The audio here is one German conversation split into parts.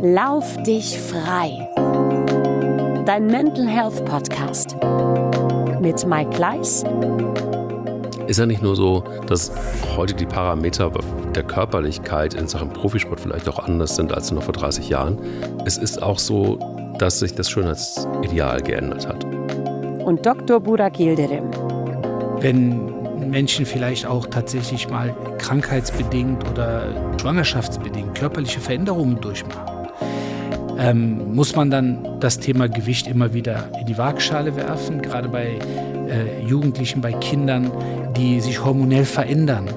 Lauf dich frei. Dein Mental Health Podcast mit Mike Kleiss. Ist ja nicht nur so, dass heute die Parameter der Körperlichkeit in Sachen Profisport vielleicht auch anders sind als noch vor 30 Jahren. Es ist auch so, dass sich das Schönheitsideal geändert hat. Und Dr. Burak Yildirim. Wenn Menschen vielleicht auch tatsächlich mal krankheitsbedingt oder schwangerschaftsbedingt körperliche Veränderungen durchmachen, muss man dann das Thema Gewicht immer wieder in die Waagschale werfen, gerade bei Jugendlichen, bei Kindern, die sich hormonell verändern.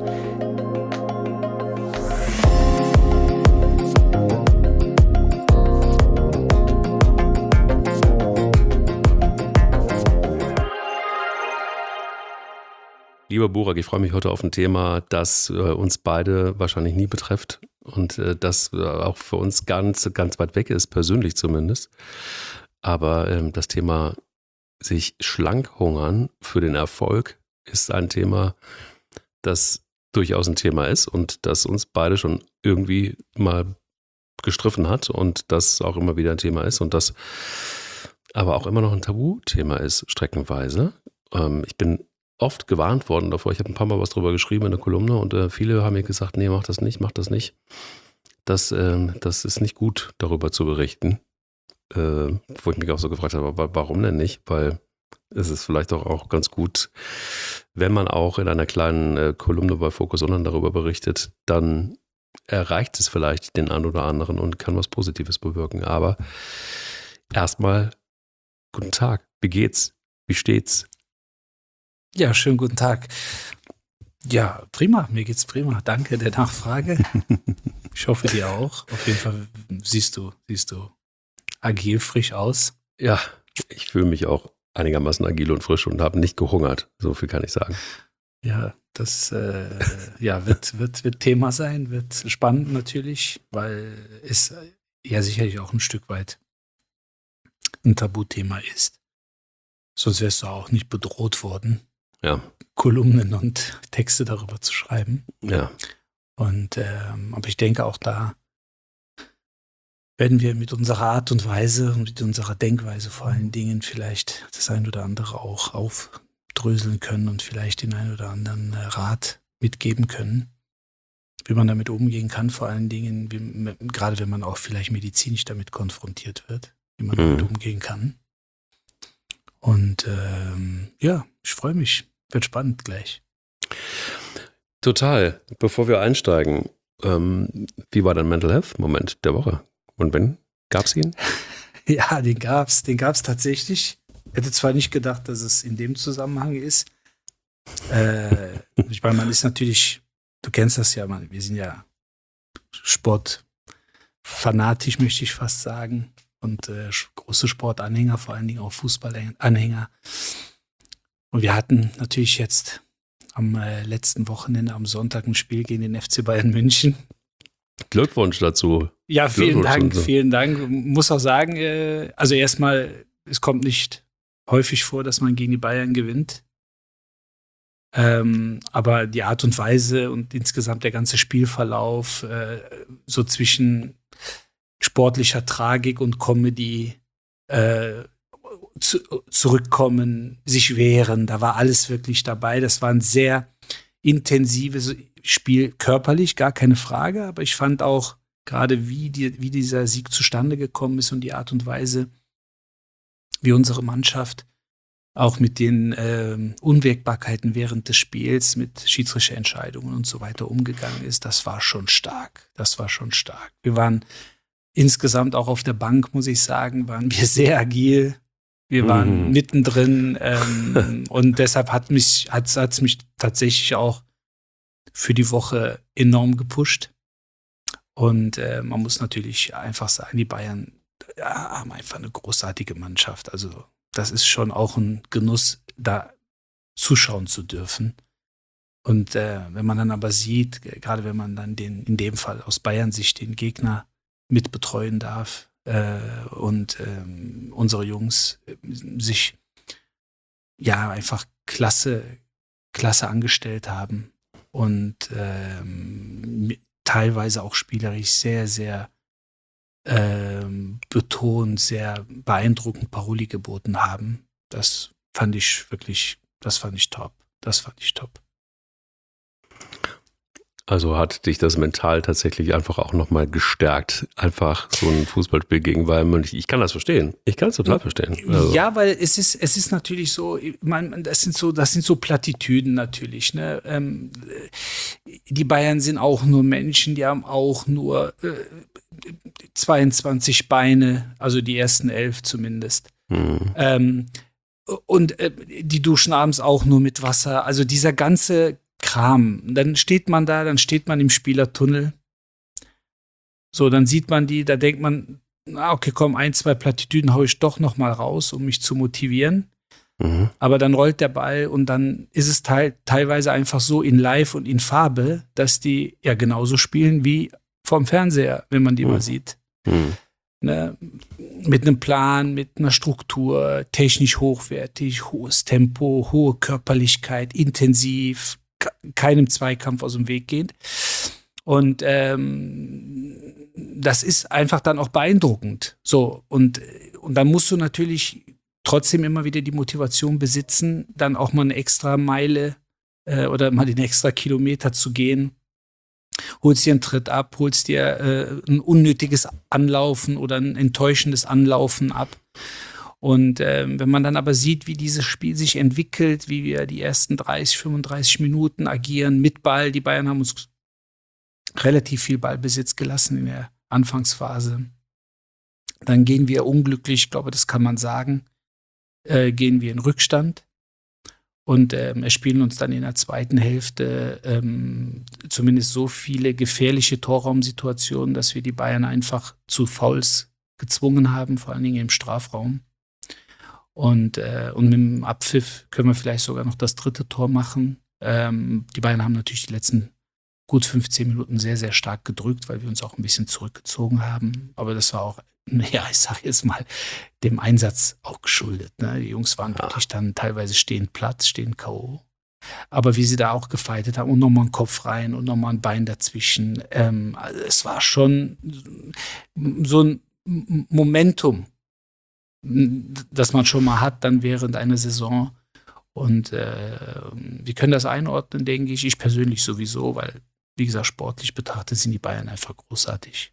Lieber Burak, ich freue mich heute auf ein Thema, das uns beide wahrscheinlich nie betrifft und das auch für uns ganz, ganz weit weg ist, persönlich zumindest. Aber das Thema sich schlank hungern für den Erfolg ist ein Thema, das durchaus ein Thema ist und das uns beide schon irgendwie mal gestriffen hat und das auch immer wieder ein Thema ist und das aber auch immer noch ein Tabuthema ist, streckenweise. Ich bin oft gewarnt worden davor. Ich habe ein paar Mal was drüber geschrieben in der Kolumne und viele haben mir gesagt, nee, mach das nicht. Das ist nicht gut, darüber zu berichten. Wo ich mich auch so gefragt habe, warum denn nicht? Weil es ist vielleicht auch ganz gut, wenn man auch in einer kleinen Kolumne bei Focus Online darüber berichtet, dann erreicht es vielleicht den einen oder anderen und kann was Positives bewirken. Aber erstmal, guten Tag, wie geht's? Wie steht's? Ja, schönen guten Tag. Ja, prima, mir geht's prima. Danke der Nachfrage. Ich hoffe, dir auch. Auf jeden Fall siehst du agil, frisch aus. Ja, ich fühle mich auch einigermaßen agil und frisch und habe nicht gehungert. So viel kann ich sagen. Ja, das wird Thema sein, wird spannend natürlich, weil es ja sicherlich auch ein Stück weit ein Tabuthema ist. Sonst wärst du auch nicht bedroht worden, ja, Kolumnen und Texte darüber zu schreiben. Ja. Und aber ich denke, auch da werden wir mit unserer Art und Weise und mit unserer Denkweise vor allen Dingen vielleicht das ein oder andere auch aufdröseln können und vielleicht den ein oder anderen Rat mitgeben können, wie man damit umgehen kann, vor allen Dingen, gerade wenn man auch vielleicht medizinisch damit konfrontiert wird, wie man damit umgehen kann. Und ich freue mich. Wird spannend gleich. Total. Bevor wir einsteigen, wie war dein Mental Health Moment der Woche? Und wenn? Gab's ihn? Ja, den gab's tatsächlich. Hätte zwar nicht gedacht, dass es in dem Zusammenhang ist. Ich meine, man ist natürlich, du kennst das ja, wir sind ja sportfanatisch, möchte ich fast sagen. Und große Sportanhänger, vor allen Dingen auch Fußballanhänger. Und wir hatten natürlich jetzt am letzten Wochenende, am Sonntag, ein Spiel gegen den FC Bayern München. Glückwunsch dazu. Ja, vielen Dank. Muss auch sagen, also erstmal, es kommt nicht häufig vor, dass man gegen die Bayern gewinnt. Aber die Art und Weise und insgesamt der ganze Spielverlauf, so zwischen sportlicher Tragik und Comedy, zurückkommen, sich wehren, da war alles wirklich dabei. Das war ein sehr intensives Spiel, körperlich, gar keine Frage, aber ich fand auch gerade, wie dieser Sieg zustande gekommen ist und die Art und Weise, wie unsere Mannschaft auch mit den Unwägbarkeiten während des Spiels, mit schiedsrichter Entscheidungen und so weiter umgegangen ist, das war schon stark. Wir waren insgesamt auch auf der Bank, muss ich sagen, waren wir sehr agil. Wir waren mittendrin und deshalb hat's mich tatsächlich auch für die Woche enorm gepusht. Und man muss natürlich einfach sagen, die Bayern haben einfach eine großartige Mannschaft. Also das ist schon auch ein Genuss, da zuschauen zu dürfen. Und wenn man dann aber sieht, gerade wenn man dann in dem Fall aus Bayern-Sicht den Gegner mitbetreuen darf, und unsere Jungs sich ja einfach klasse angestellt haben und teilweise auch spielerisch sehr, sehr betont, sehr beeindruckend Paroli geboten haben. Das fand ich top. Also hat dich das mental tatsächlich einfach auch nochmal gestärkt, einfach so ein Fußballspiel gegen Bayern München. Ich kann das verstehen. Ich kann es total verstehen. Also. Ja, weil es ist natürlich so, das sind so Plattitüden natürlich. Ne? Die Bayern sind auch nur Menschen, die haben auch nur 22 Beine, also die ersten 11 zumindest. Und die duschen abends auch nur mit Wasser. Also dieser ganze Kram. Dann steht man im Spielertunnel. So, dann sieht man die, da denkt man, okay, komm, 1, 2 Plattitüden hau ich doch noch mal raus, um mich zu motivieren. Aber dann rollt der Ball und dann ist es teilweise einfach so in Live und in Farbe, dass die ja genauso spielen wie vorm Fernseher, wenn man die mal sieht. Ne? Mit einem Plan, mit einer Struktur, technisch hochwertig, hohes Tempo, hohe Körperlichkeit, intensiv, keinem Zweikampf aus dem Weg gehend. Und das ist einfach dann auch beeindruckend. So, und dann musst du natürlich trotzdem immer wieder die Motivation besitzen, dann auch mal eine extra Meile oder mal den extra Kilometer zu gehen. Holst dir einen Tritt ab, holst dir ein unnötiges Anlaufen oder ein enttäuschendes Anlaufen ab. Und wenn man dann aber sieht, wie dieses Spiel sich entwickelt, wie wir die ersten 30, 35 Minuten agieren mit Ball, die Bayern haben uns relativ viel Ballbesitz gelassen in der Anfangsphase. Dann gehen wir unglücklich, ich glaube, das kann man sagen, gehen wir in Rückstand und erspielen uns dann in der zweiten Hälfte zumindest so viele gefährliche Torraumsituationen, dass wir die Bayern einfach zu Fouls gezwungen haben, vor allen Dingen im Strafraum. Und mit dem Abpfiff können wir vielleicht sogar noch das 3. Tor machen. Die Bayern haben natürlich die letzten gut 15 Minuten sehr, sehr stark gedrückt, weil wir uns auch ein bisschen zurückgezogen haben. Aber das war auch, ja, ich sage jetzt mal, dem Einsatz auch geschuldet. Ne? Die Jungs waren wirklich dann teilweise stehen platt, stehen K.O. Aber wie sie da auch gefeitet haben und nochmal einen Kopf rein und nochmal ein Bein dazwischen. Also es war schon so ein Momentum, das man schon mal hat dann während einer Saison. Und wir können das einordnen, denke ich. Ich persönlich sowieso, weil, wie gesagt, sportlich betrachtet sind die Bayern einfach großartig.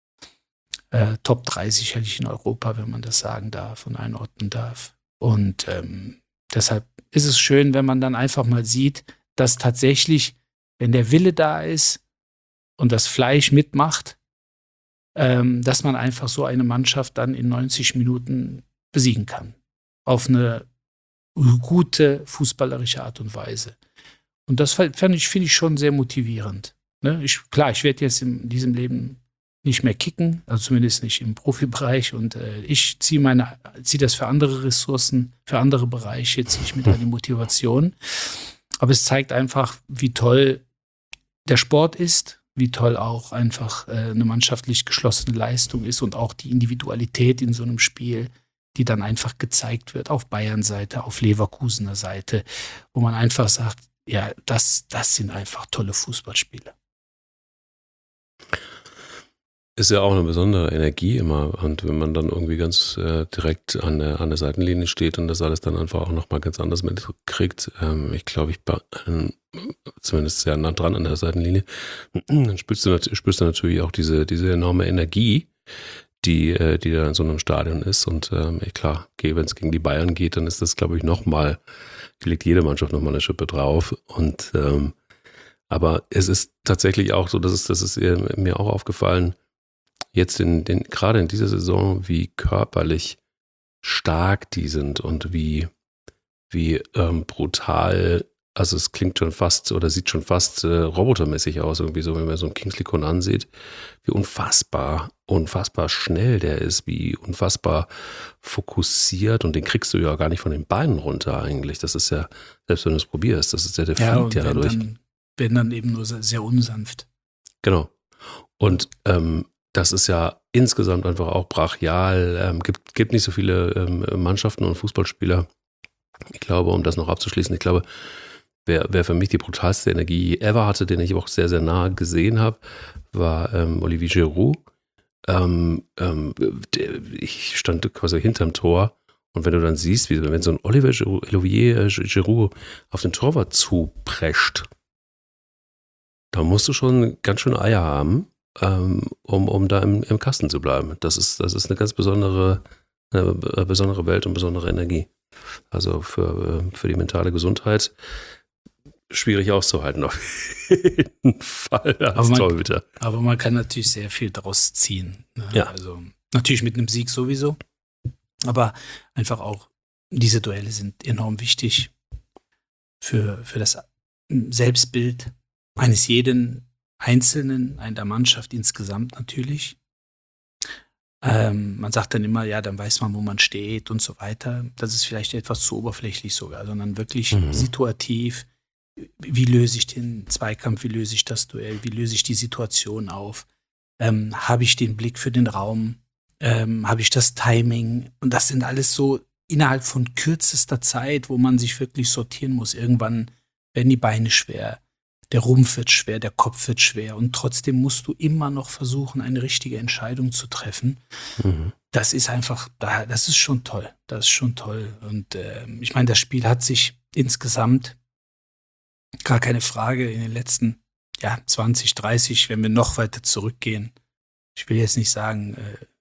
Top 3 sicherlich in Europa, wenn man das sagen darf und einordnen darf. Und deshalb ist es schön, wenn man dann einfach mal sieht, dass tatsächlich, wenn der Wille da ist und das Fleisch mitmacht, dass man einfach so eine Mannschaft dann in 90 Minuten besiegen kann. Auf eine gute fußballerische Art und Weise. Und das finde ich schon sehr motivierend. Ne? Ich werde jetzt in diesem Leben nicht mehr kicken, also zumindest nicht im Profibereich. Und ich ziehe das für andere Ressourcen, für andere Bereiche, ziehe ich mir da die Motivation. Aber es zeigt einfach, wie toll der Sport ist, wie toll auch einfach eine mannschaftlich geschlossene Leistung ist und auch die Individualität in so einem Spiel, die dann einfach gezeigt wird auf Bayern-Seite, auf Leverkusener Seite, wo man einfach sagt, ja, das sind einfach tolle Fußballspiele. Ist ja auch eine besondere Energie immer. Und wenn man dann irgendwie ganz direkt an der Seitenlinie steht und das alles dann einfach auch nochmal ganz anders mitkriegt, ich glaube, ich bin zumindest sehr nah dran an der Seitenlinie, dann spürst du natürlich auch diese enorme Energie, die da in so einem Stadion ist. Und klar, wenn es gegen die Bayern geht, dann ist das, glaube ich, legt jede Mannschaft nochmal eine Schippe drauf. Und aber es ist tatsächlich auch so, das ist mir auch aufgefallen, jetzt gerade in dieser Saison, wie körperlich stark die sind und wie brutal, also es klingt schon fast oder sieht schon fast robotermäßig aus, irgendwie so, wenn man so einen Kingsley Coman sieht, wie unfassbar schnell der ist, wie unfassbar fokussiert, und den kriegst du ja gar nicht von den Beinen runter eigentlich. Das ist ja, selbst wenn du es probierst, der fliegt ja dadurch. Wenn dann eben nur sehr unsanft. Genau. Und das ist ja insgesamt einfach auch brachial. Gibt nicht so viele Mannschaften und Fußballspieler. Ich glaube, um das noch abzuschließen, wer für mich die brutalste Energie ever hatte, den ich auch sehr, sehr nah gesehen habe, war Olivier Giroud. ich stand quasi hinterm Tor und wenn du dann siehst, wenn so ein Olivier Giroud auf den Torwart zuprescht, da musst du schon ganz schön Eier haben, um da im Kasten zu bleiben. Das ist eine ganz besondere Welt und besondere Energie. Also für die mentale Gesundheit schwierig auszuhalten auf jeden Fall als Torhüter. Aber man kann natürlich sehr viel draus ziehen. Ne? Ja. Also natürlich mit einem Sieg sowieso, aber einfach auch diese Duelle sind enorm wichtig für das Selbstbild eines jeden Einzelnen, einer Mannschaft insgesamt natürlich. Man sagt dann immer, ja, dann weiß man, wo man steht und so weiter. Das ist vielleicht etwas zu oberflächlich sogar, sondern wirklich situativ. Wie löse ich den Zweikampf, wie löse ich das Duell, wie löse ich die Situation auf? Habe ich den Blick für den Raum? Habe ich das Timing? Und das sind alles so innerhalb von kürzester Zeit, wo man sich wirklich sortieren muss. Irgendwann werden die Beine schwer, der Rumpf wird schwer, der Kopf wird schwer und trotzdem musst du immer noch versuchen, eine richtige Entscheidung zu treffen. Das ist einfach, das ist schon toll. Das ist schon toll. Und ich meine, das Spiel hat sich insgesamt, gar keine Frage, in den letzten 20, 30, wenn wir noch weiter zurückgehen. Ich will jetzt nicht sagen,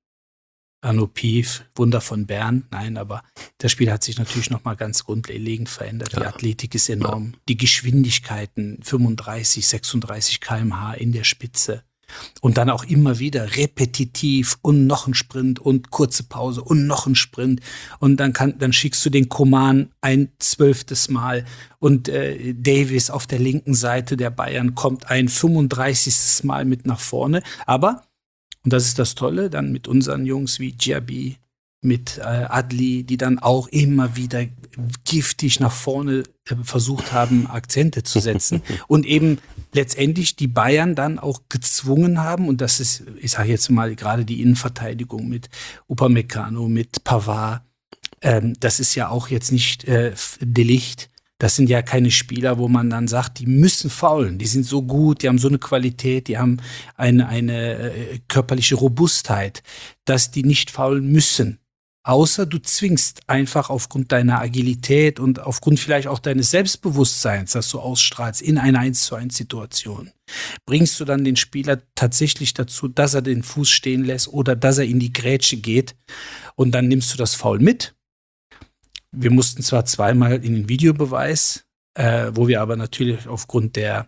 Arno Pief, Wunder von Bern, nein, aber das Spiel hat sich natürlich nochmal ganz grundlegend verändert. Die Athletik ist enorm. Die Geschwindigkeiten, 35, 36 km/h in der Spitze. Und dann auch immer wieder repetitiv und noch ein Sprint und kurze Pause und noch ein Sprint. Und dann schickst du den Coman ein 12. Mal und Davis auf der linken Seite der Bayern kommt ein 35. Mal mit nach vorne. Aber, und das ist das Tolle, dann mit unseren Jungs wie Diaby, mit Adli, die dann auch immer wieder giftig nach vorne versucht haben, Akzente zu setzen und eben letztendlich die Bayern dann auch gezwungen haben, und das ist, ich sage jetzt mal, gerade die Innenverteidigung mit Upamecano, mit Pavard, das ist ja auch jetzt nicht De Ligt, das sind ja keine Spieler, wo man dann sagt, die müssen faulen, die sind so gut, die haben so eine Qualität, die haben eine körperliche Robustheit, dass die nicht faulen müssen. Außer du zwingst einfach aufgrund deiner Agilität und aufgrund vielleicht auch deines Selbstbewusstseins, das du ausstrahlst in einer 1:1-Situation, bringst du dann den Spieler tatsächlich dazu, dass er den Fuß stehen lässt oder dass er in die Grätsche geht und dann nimmst du das Foul mit. Wir mussten zwar zweimal in den Videobeweis, wo wir aber natürlich aufgrund der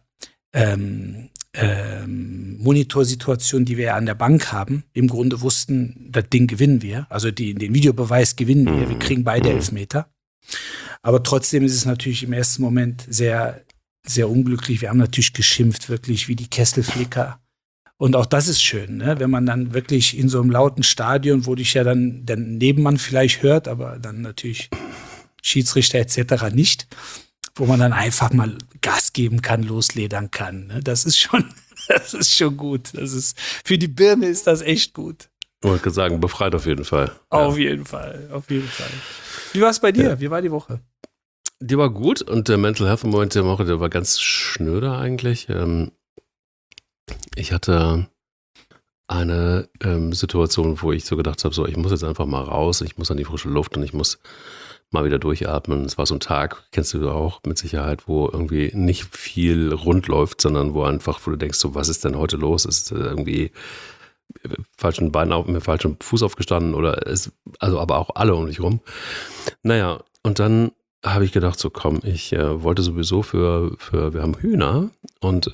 Monitorsituation, die wir ja an der Bank haben, im Grunde wussten, das Ding gewinnen wir. Also den Videobeweis gewinnen wir. Wir kriegen beide Elfmeter. Aber trotzdem ist es natürlich im ersten Moment sehr, sehr unglücklich. Wir haben natürlich geschimpft, wirklich wie die Kesselflicker. Und auch das ist schön, ne? Wenn man dann wirklich in so einem lauten Stadion, wo dich ja dann der Nebenmann vielleicht hört, aber dann natürlich Schiedsrichter etc. nicht, wo man dann einfach mal Gas geben kann, losledern kann. Ne? Das ist schon gut. Für die Birne ist das echt gut. Ich wollte sagen, befreit auf jeden Fall. Auf jeden Fall. Wie war es bei dir? Wie war die Woche? Die war gut und der Mental Health Moment der Woche, der war ganz schnöder eigentlich. Ich hatte eine Situation, wo ich so gedacht habe, so, ich muss jetzt einfach mal raus, ich muss an die frische Luft und ich muss mal wieder durchatmen. Es war so ein Tag, kennst du auch mit Sicherheit, wo irgendwie nicht viel rund läuft, sondern wo du denkst, so, was ist denn heute los? Ist irgendwie falschen Bein mit falschem Fuß aufgestanden oder aber auch alle um mich rum. Naja, und dann habe ich gedacht, so komm, ich wollte sowieso wir haben Hühner und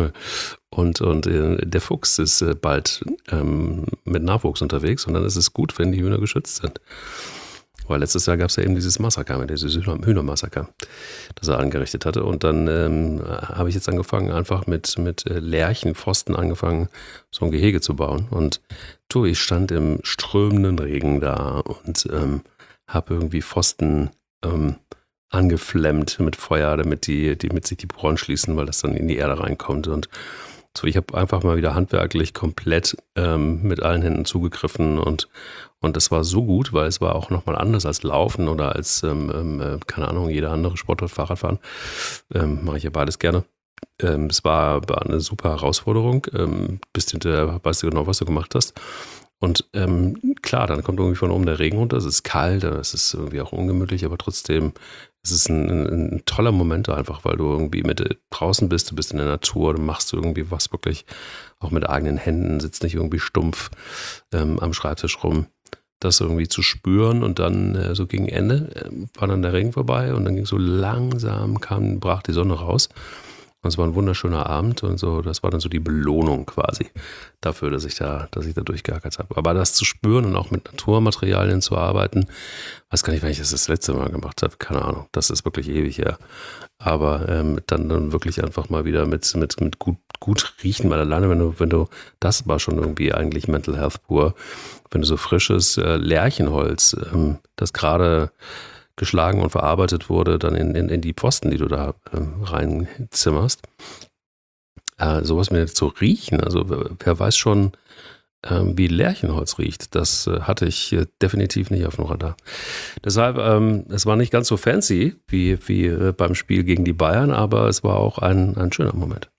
der Fuchs ist bald mit Nachwuchs unterwegs und dann ist es gut, wenn die Hühner geschützt sind. Weil letztes Jahr gab es ja eben dieses Massaker, dieses Hühnermassaker, das er angerichtet hatte. Und dann habe ich jetzt angefangen, einfach mit Lärchenpfosten angefangen, so ein Gehege zu bauen. Und ich stand im strömenden Regen da und habe irgendwie Pfosten angeflemmt mit Feuer, damit sich die Poren schließen, weil das dann in die Erde reinkommt. Und so, ich habe einfach mal wieder handwerklich komplett mit allen Händen zugegriffen und das war so gut, weil es war auch nochmal anders als Laufen oder als, keine Ahnung, jeder andere Sportart, Fahrradfahren. Mache ich ja beides gerne. Es war eine super Herausforderung. Bist hinterher, weißt du genau, was du gemacht hast. Und klar, dann kommt irgendwie von oben der Regen runter, es ist kalt, es ist irgendwie auch ungemütlich, aber trotzdem es ist ein toller Moment einfach, weil du irgendwie mit draußen bist, du bist in der Natur, du machst irgendwie was wirklich auch mit eigenen Händen, sitzt nicht irgendwie stumpf am Schreibtisch rum. Das irgendwie zu spüren und dann so gegen Ende war dann der Regen vorbei und dann ging so langsam, brach die Sonne raus. Und es war ein wunderschöner Abend und so, das war dann so die Belohnung quasi dafür, dass ich da durchgeackert habe. Aber das zu spüren und auch mit Naturmaterialien zu arbeiten, weiß gar nicht, wann ich das letzte Mal gemacht habe, keine Ahnung, das ist wirklich ewig her. Aber dann wirklich einfach mal wieder mit gut riechen, weil alleine, wenn du, das war schon irgendwie eigentlich Mental Health pur, wenn du so frisches Lärchenholz, das gerade geschlagen und verarbeitet wurde, dann in die Pfosten, die du da reinzimmerst. Sowas mir zu riechen, also wer weiß schon, wie Lärchenholz riecht, das hatte ich definitiv nicht auf dem Radar. Deshalb, es war nicht ganz so fancy wie beim Spiel gegen die Bayern, aber es war auch ein schöner Moment.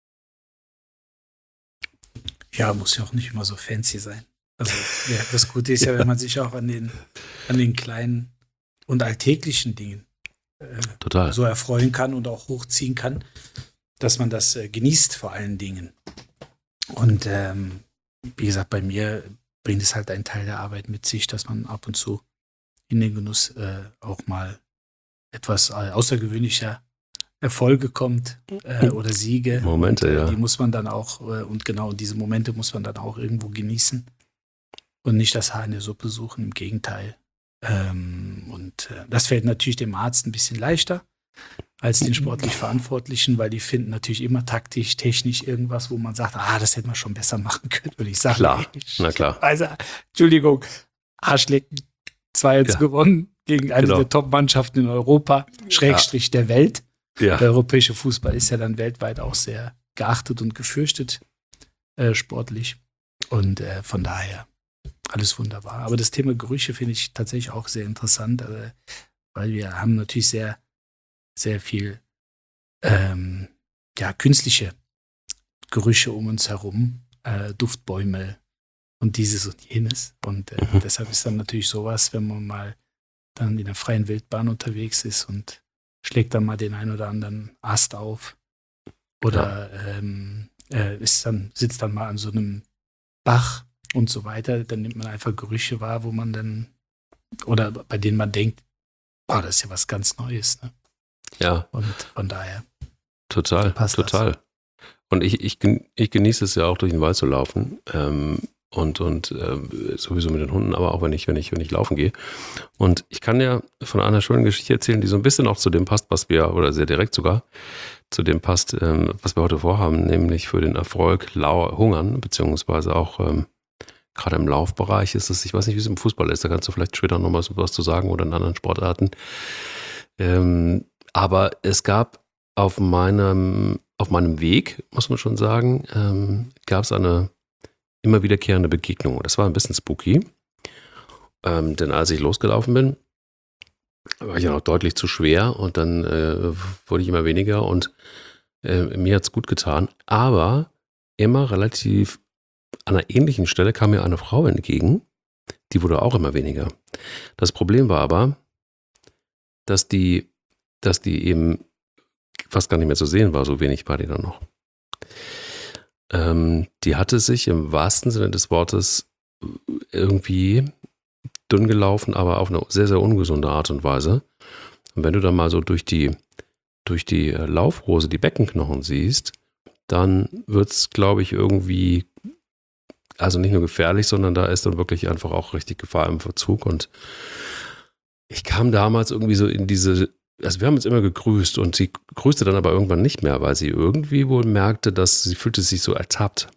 Ja, muss ja auch nicht immer so fancy sein. Also ja, das Gute ist ja, wenn man sich auch an den kleinen und alltäglichen Dingen Total. so erfreuen kann und auch hochziehen kann, dass man das genießt vor allen Dingen. Und wie gesagt, bei mir bringt es halt einen Teil der Arbeit mit sich, dass man ab und zu in den Genuss auch mal etwas außergewöhnlicher Erfolge kommt oder Siege. Momente, ja. Die muss man dann auch, und genau diese Momente muss man dann auch irgendwo genießen und nicht das Haar in der Suppe suchen, im Gegenteil. Das fällt natürlich dem Arzt ein bisschen leichter als den sportlich Verantwortlichen, weil die finden natürlich immer taktisch, technisch irgendwas, wo man sagt, das hätte man schon besser machen können. Und ich sage, Klar, na klar. Also, Entschuldigung, Arschlecken, 2-1 gewonnen gegen eine der Top-Mannschaften in Europa, Schrägstrich der Welt. Ja. Der europäische Fußball ist ja dann weltweit auch sehr geachtet und gefürchtet, sportlich. Und von daher alles wunderbar. Aber das Thema Gerüche finde ich tatsächlich auch sehr interessant, weil wir haben natürlich sehr, sehr viel künstliche Gerüche um uns herum, Duftbäume und dieses und jenes. Und deshalb ist dann natürlich sowas, wenn man mal dann in der freien Wildbahn unterwegs ist und schlägt dann mal den einen oder anderen Ast auf oder sitzt dann mal an so einem Bach und so weiter, dann nimmt man einfach Gerüche wahr, wo man dann, oder bei denen man denkt, das ist ja was ganz Neues. Ne? Ja. Und von daher. Total. Und ich genieße es ja auch, durch den Wald zu laufen. Und sowieso mit den Hunden, aber auch wenn ich laufen gehe. Und ich kann ja von einer schönen Geschichte erzählen, die so ein bisschen auch zu dem passt, oder sehr direkt sogar, zu dem passt, was wir heute vorhaben, nämlich für den Erfolg hungern, beziehungsweise auch gerade im Laufbereich ist es, ich weiß nicht, wie es im Fußball ist, da kannst du vielleicht später noch mal was zu sagen oder in anderen Sportarten. Aber es gab auf meinem Weg, muss man schon sagen, gab es eine immer wiederkehrende Begegnung. Das war ein bisschen spooky, denn als ich losgelaufen bin, war ich ja noch deutlich zu schwer und dann wurde ich immer weniger und mir hat es gut getan, aber immer relativ an einer ähnlichen Stelle kam mir eine Frau entgegen, die wurde auch immer weniger. Das Problem war aber, dass die eben fast gar nicht mehr zu sehen war, so wenig war die dann noch. Die hatte sich im wahrsten Sinne des Wortes irgendwie dünn gelaufen, aber auf eine sehr, sehr ungesunde Art und Weise. Und wenn du dann mal so durch die Laufhose die Beckenknochen siehst, dann wird es, glaube ich, irgendwie, also nicht nur gefährlich, sondern da ist dann wirklich einfach auch richtig Gefahr im Verzug. Und ich kam damals irgendwie so in also wir haben uns immer gegrüßt und sie grüßte dann aber irgendwann nicht mehr, weil sie irgendwie wohl merkte, dass sie fühlte sich so ertappt.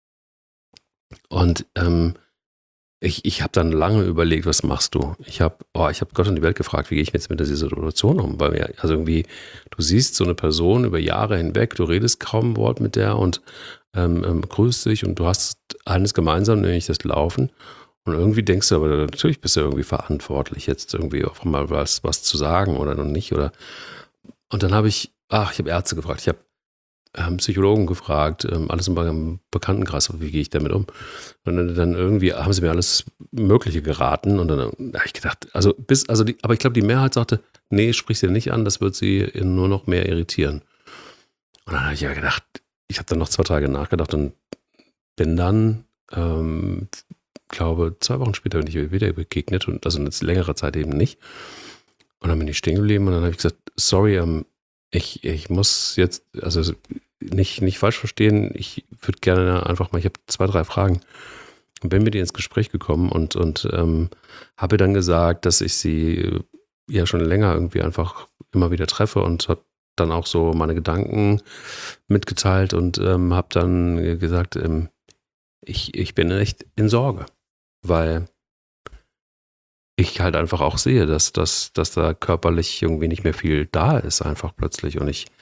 Und ich habe dann lange überlegt, was machst du? Ich habe Gott und die Welt gefragt, wie gehe ich jetzt mit dieser Situation um? Weil mir, also irgendwie, du siehst so eine Person über Jahre hinweg, du redest kaum ein Wort mit der und grüßt dich und du hast eines gemeinsam, nämlich das Laufen. Und irgendwie denkst du, aber natürlich bist du irgendwie verantwortlich, jetzt irgendwie auch mal was zu sagen oder noch nicht. Und dann habe ich habe Ärzte gefragt. Ich habe Psychologen gefragt, alles im Bekanntenkreis, wie gehe ich damit um? Und dann irgendwie haben sie mir alles Mögliche geraten und dann habe ich gedacht, aber ich glaube, die Mehrheit sagte, nee, sprich sie nicht an, das wird sie nur noch mehr irritieren. Und dann habe ich ja gedacht, ich habe dann noch 2 Tage nachgedacht und bin dann, glaube 2 Wochen später bin ich wieder begegnet und also eine längere Zeit eben nicht. Und dann bin ich stehen geblieben und dann habe ich gesagt, sorry, ich muss jetzt, also nicht falsch verstehen, ich würde gerne einfach mal, ich habe 2, 3 Fragen und bin mit ihr ins Gespräch gekommen und habe dann gesagt, dass ich sie ja schon länger irgendwie einfach immer wieder treffe und habe dann auch so meine Gedanken mitgeteilt und habe dann gesagt, ich bin echt in Sorge, weil ich halt einfach auch sehe, dass da körperlich irgendwie nicht mehr viel da ist, einfach plötzlich. Und ich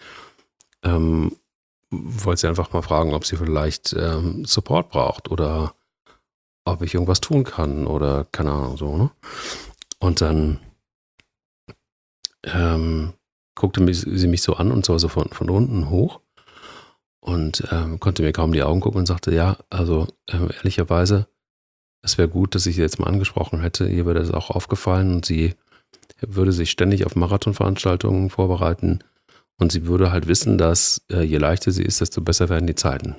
wollte sie einfach mal fragen, ob sie vielleicht Support braucht oder ob ich irgendwas tun kann oder keine Ahnung, so, ne? Und dann guckte sie mich so an und zwar so von unten hoch und konnte mir kaum die Augen gucken und sagte, ja, also ehrlicherweise, es wäre gut, dass ich sie jetzt mal angesprochen hätte. Ihr wäre das auch aufgefallen und sie würde sich ständig auf Marathonveranstaltungen vorbereiten und sie würde halt wissen, dass je leichter sie ist, desto besser werden die Zeiten.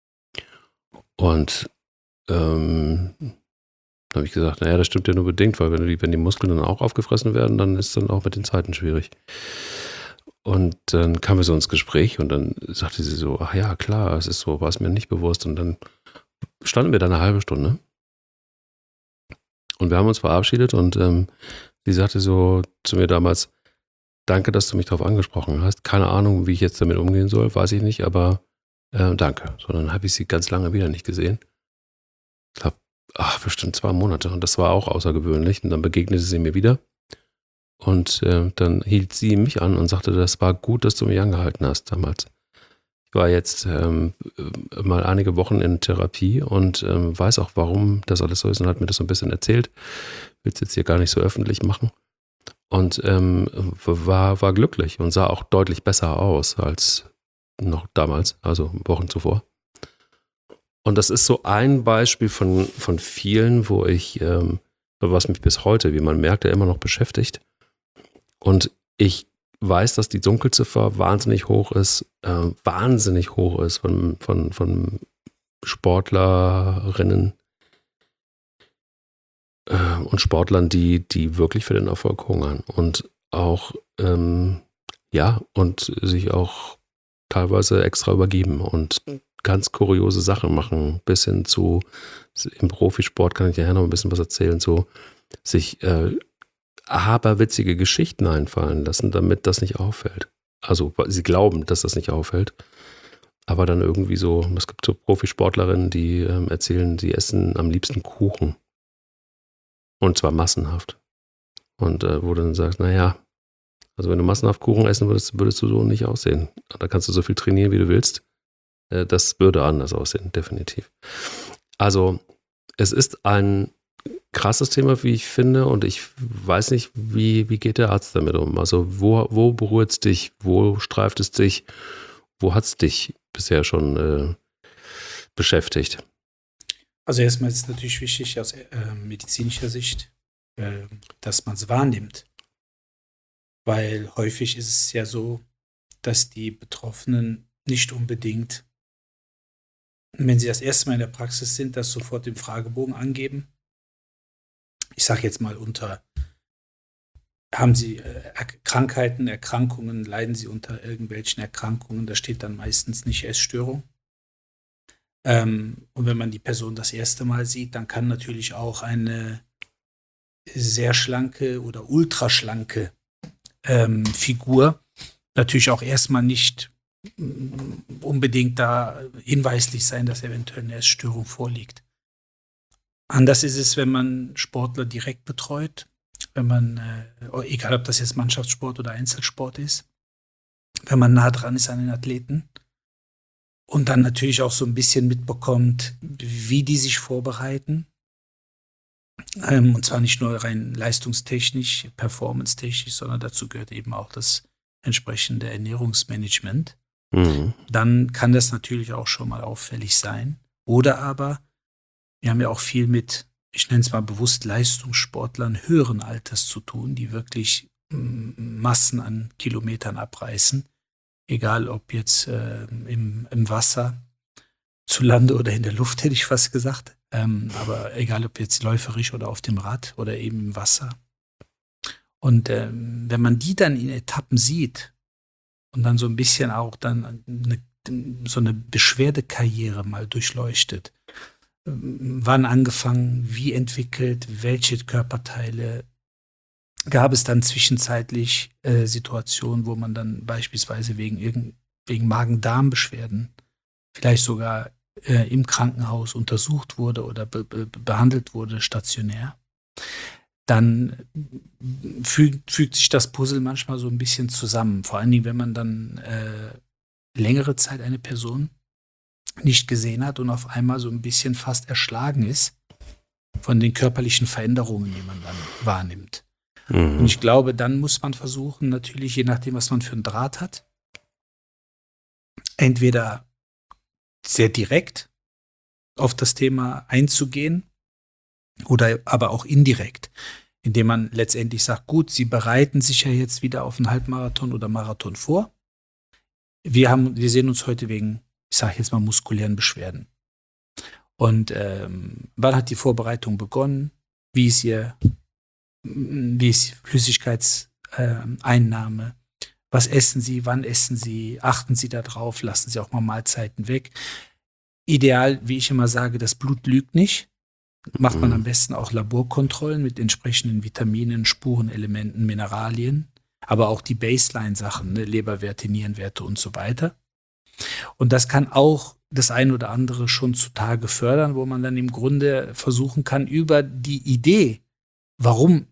Und dann habe ich gesagt, naja, das stimmt ja nur bedingt, weil wenn die Muskeln dann auch aufgefressen werden, dann ist dann auch mit den Zeiten schwierig. Und dann kamen wir so ins Gespräch und dann sagte sie so, ach ja, klar, es ist so, war es mir nicht bewusst. Und dann standen wir da eine halbe Stunde. Und wir haben uns verabschiedet und sie sagte so zu mir damals, danke, dass du mich darauf angesprochen hast. Keine Ahnung, wie ich jetzt damit umgehen soll, weiß ich nicht, aber danke. So, dann habe ich sie ganz lange wieder nicht gesehen. Ich glaube, bestimmt 2 Monate und das war auch außergewöhnlich. Und dann begegnete sie mir wieder und dann hielt sie mich an und sagte, das war gut, dass du mich angehalten hast damals. Ich war jetzt mal einige Wochen in Therapie und weiß auch, warum das alles so ist und hat mir das so ein bisschen erzählt. Will es jetzt hier gar nicht so öffentlich machen. Und war glücklich und sah auch deutlich besser aus als noch damals, also Wochen zuvor. Und das ist so ein Beispiel von vielen, wo was mich bis heute, wie man merkt, ja immer noch beschäftigt. Und ich weiß, dass die Dunkelziffer wahnsinnig hoch ist von Sportlerinnen und Sportlern, die wirklich für den Erfolg hungern und auch und sich auch teilweise extra übergeben und ganz kuriose Sachen machen, bis hin zu im Profisport kann ich ja noch ein bisschen was erzählen, so sich aberwitzige Geschichten einfallen lassen, damit das nicht auffällt. Also sie glauben, dass das nicht auffällt, aber dann irgendwie so, es gibt so Profisportlerinnen, die erzählen, sie essen am liebsten Kuchen. Und zwar massenhaft. Und wo du dann sagst, naja, also wenn du massenhaft Kuchen essen würdest, würdest du so nicht aussehen. Da kannst du so viel trainieren, wie du willst. Das würde anders aussehen, definitiv. Also es ist ein krasses Thema, wie ich finde, und ich weiß nicht, wie geht der Arzt damit um? Also wo berührt es dich? Wo streift es dich? Wo hat es dich bisher schon beschäftigt? Also erstmal ist es natürlich wichtig aus medizinischer Sicht, dass man es wahrnimmt. Weil häufig ist es ja so, dass die Betroffenen nicht unbedingt, wenn sie das erste Mal in der Praxis sind, das sofort im Fragebogen angeben. Ich sage jetzt mal haben sie Krankheiten, Erkrankungen, leiden sie unter irgendwelchen Erkrankungen, da steht dann meistens nicht Essstörung. Und wenn man die Person das erste Mal sieht, dann kann natürlich auch eine sehr schlanke oder ultraschlanke Figur natürlich auch erstmal nicht unbedingt da hinweislich sein, dass eventuell eine Essstörung vorliegt. Anders ist es, wenn man Sportler direkt betreut, wenn man, egal ob das jetzt Mannschaftssport oder Einzelsport ist, wenn man nah dran ist an den Athleten und dann natürlich auch so ein bisschen mitbekommt, wie die sich vorbereiten. Und zwar nicht nur rein leistungstechnisch, performance-technisch, sondern dazu gehört eben auch das entsprechende Ernährungsmanagement. dann kann das natürlich auch schon mal auffällig sein. Oder aber, wir haben ja auch viel mit, ich nenne es mal bewusst, Leistungssportlern höheren Alters zu tun, die wirklich Massen an Kilometern abreißen. Egal ob jetzt im Wasser, zu Lande oder in der Luft, hätte ich fast gesagt. Aber egal ob jetzt läuferisch oder auf dem Rad oder eben im Wasser. Und wenn man die dann in Etappen sieht und dann so ein bisschen auch dann so eine Beschwerdekarriere mal durchleuchtet, wann angefangen, wie entwickelt, welche Körperteile, gab es dann zwischenzeitlich Situationen, wo man dann beispielsweise wegen Magen-Darm-Beschwerden vielleicht sogar im Krankenhaus untersucht wurde oder behandelt wurde, stationär, dann fügt sich das Puzzle manchmal so ein bisschen zusammen. Vor allen Dingen, wenn man dann längere Zeit eine Person nicht gesehen hat und auf einmal so ein bisschen fast erschlagen ist von den körperlichen Veränderungen, die man dann wahrnimmt. Und ich glaube, dann muss man versuchen, natürlich, je nachdem, was man für einen Draht hat, entweder sehr direkt auf das Thema einzugehen oder aber auch indirekt, indem man letztendlich sagt, gut, Sie bereiten sich ja jetzt wieder auf einen Halbmarathon oder Marathon vor. Wir sehen uns heute wegen, ich sage jetzt mal, muskulären Beschwerden. Und wann hat die Vorbereitung begonnen? Wie ist Flüssigkeitseinnahme? Was essen Sie? Wann essen Sie? Achten Sie darauf? Lassen Sie auch mal Mahlzeiten weg? Ideal, wie ich immer sage, das Blut lügt nicht. Macht man am besten auch Laborkontrollen mit entsprechenden Vitaminen, Spurenelementen, Mineralien, aber auch die Baseline-Sachen, ne? Leberwerte, Nierenwerte und so weiter. Und das kann auch das ein oder andere schon zutage fördern, wo man dann im Grunde versuchen kann, über die Idee, warum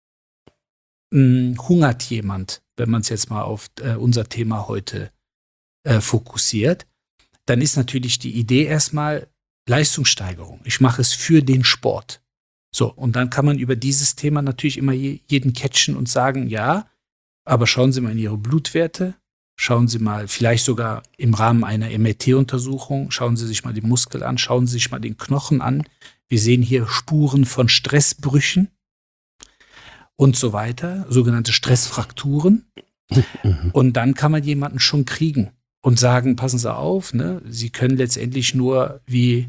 hungert jemand, wenn man es jetzt mal auf unser Thema heute fokussiert, dann ist natürlich die Idee erstmal Leistungssteigerung. Ich mache es für den Sport. So, und dann kann man über dieses Thema natürlich immer jeden catchen und sagen, ja, aber schauen Sie mal in Ihre Blutwerte, schauen Sie mal vielleicht sogar im Rahmen einer MRT-Untersuchung, schauen Sie sich mal den Muskel an, schauen Sie sich mal den Knochen an. Wir sehen hier Spuren von Stressbrüchen und so weiter, sogenannte Stressfrakturen. Und dann kann man jemanden schon kriegen und sagen, passen Sie auf, ne? Sie können letztendlich nur wie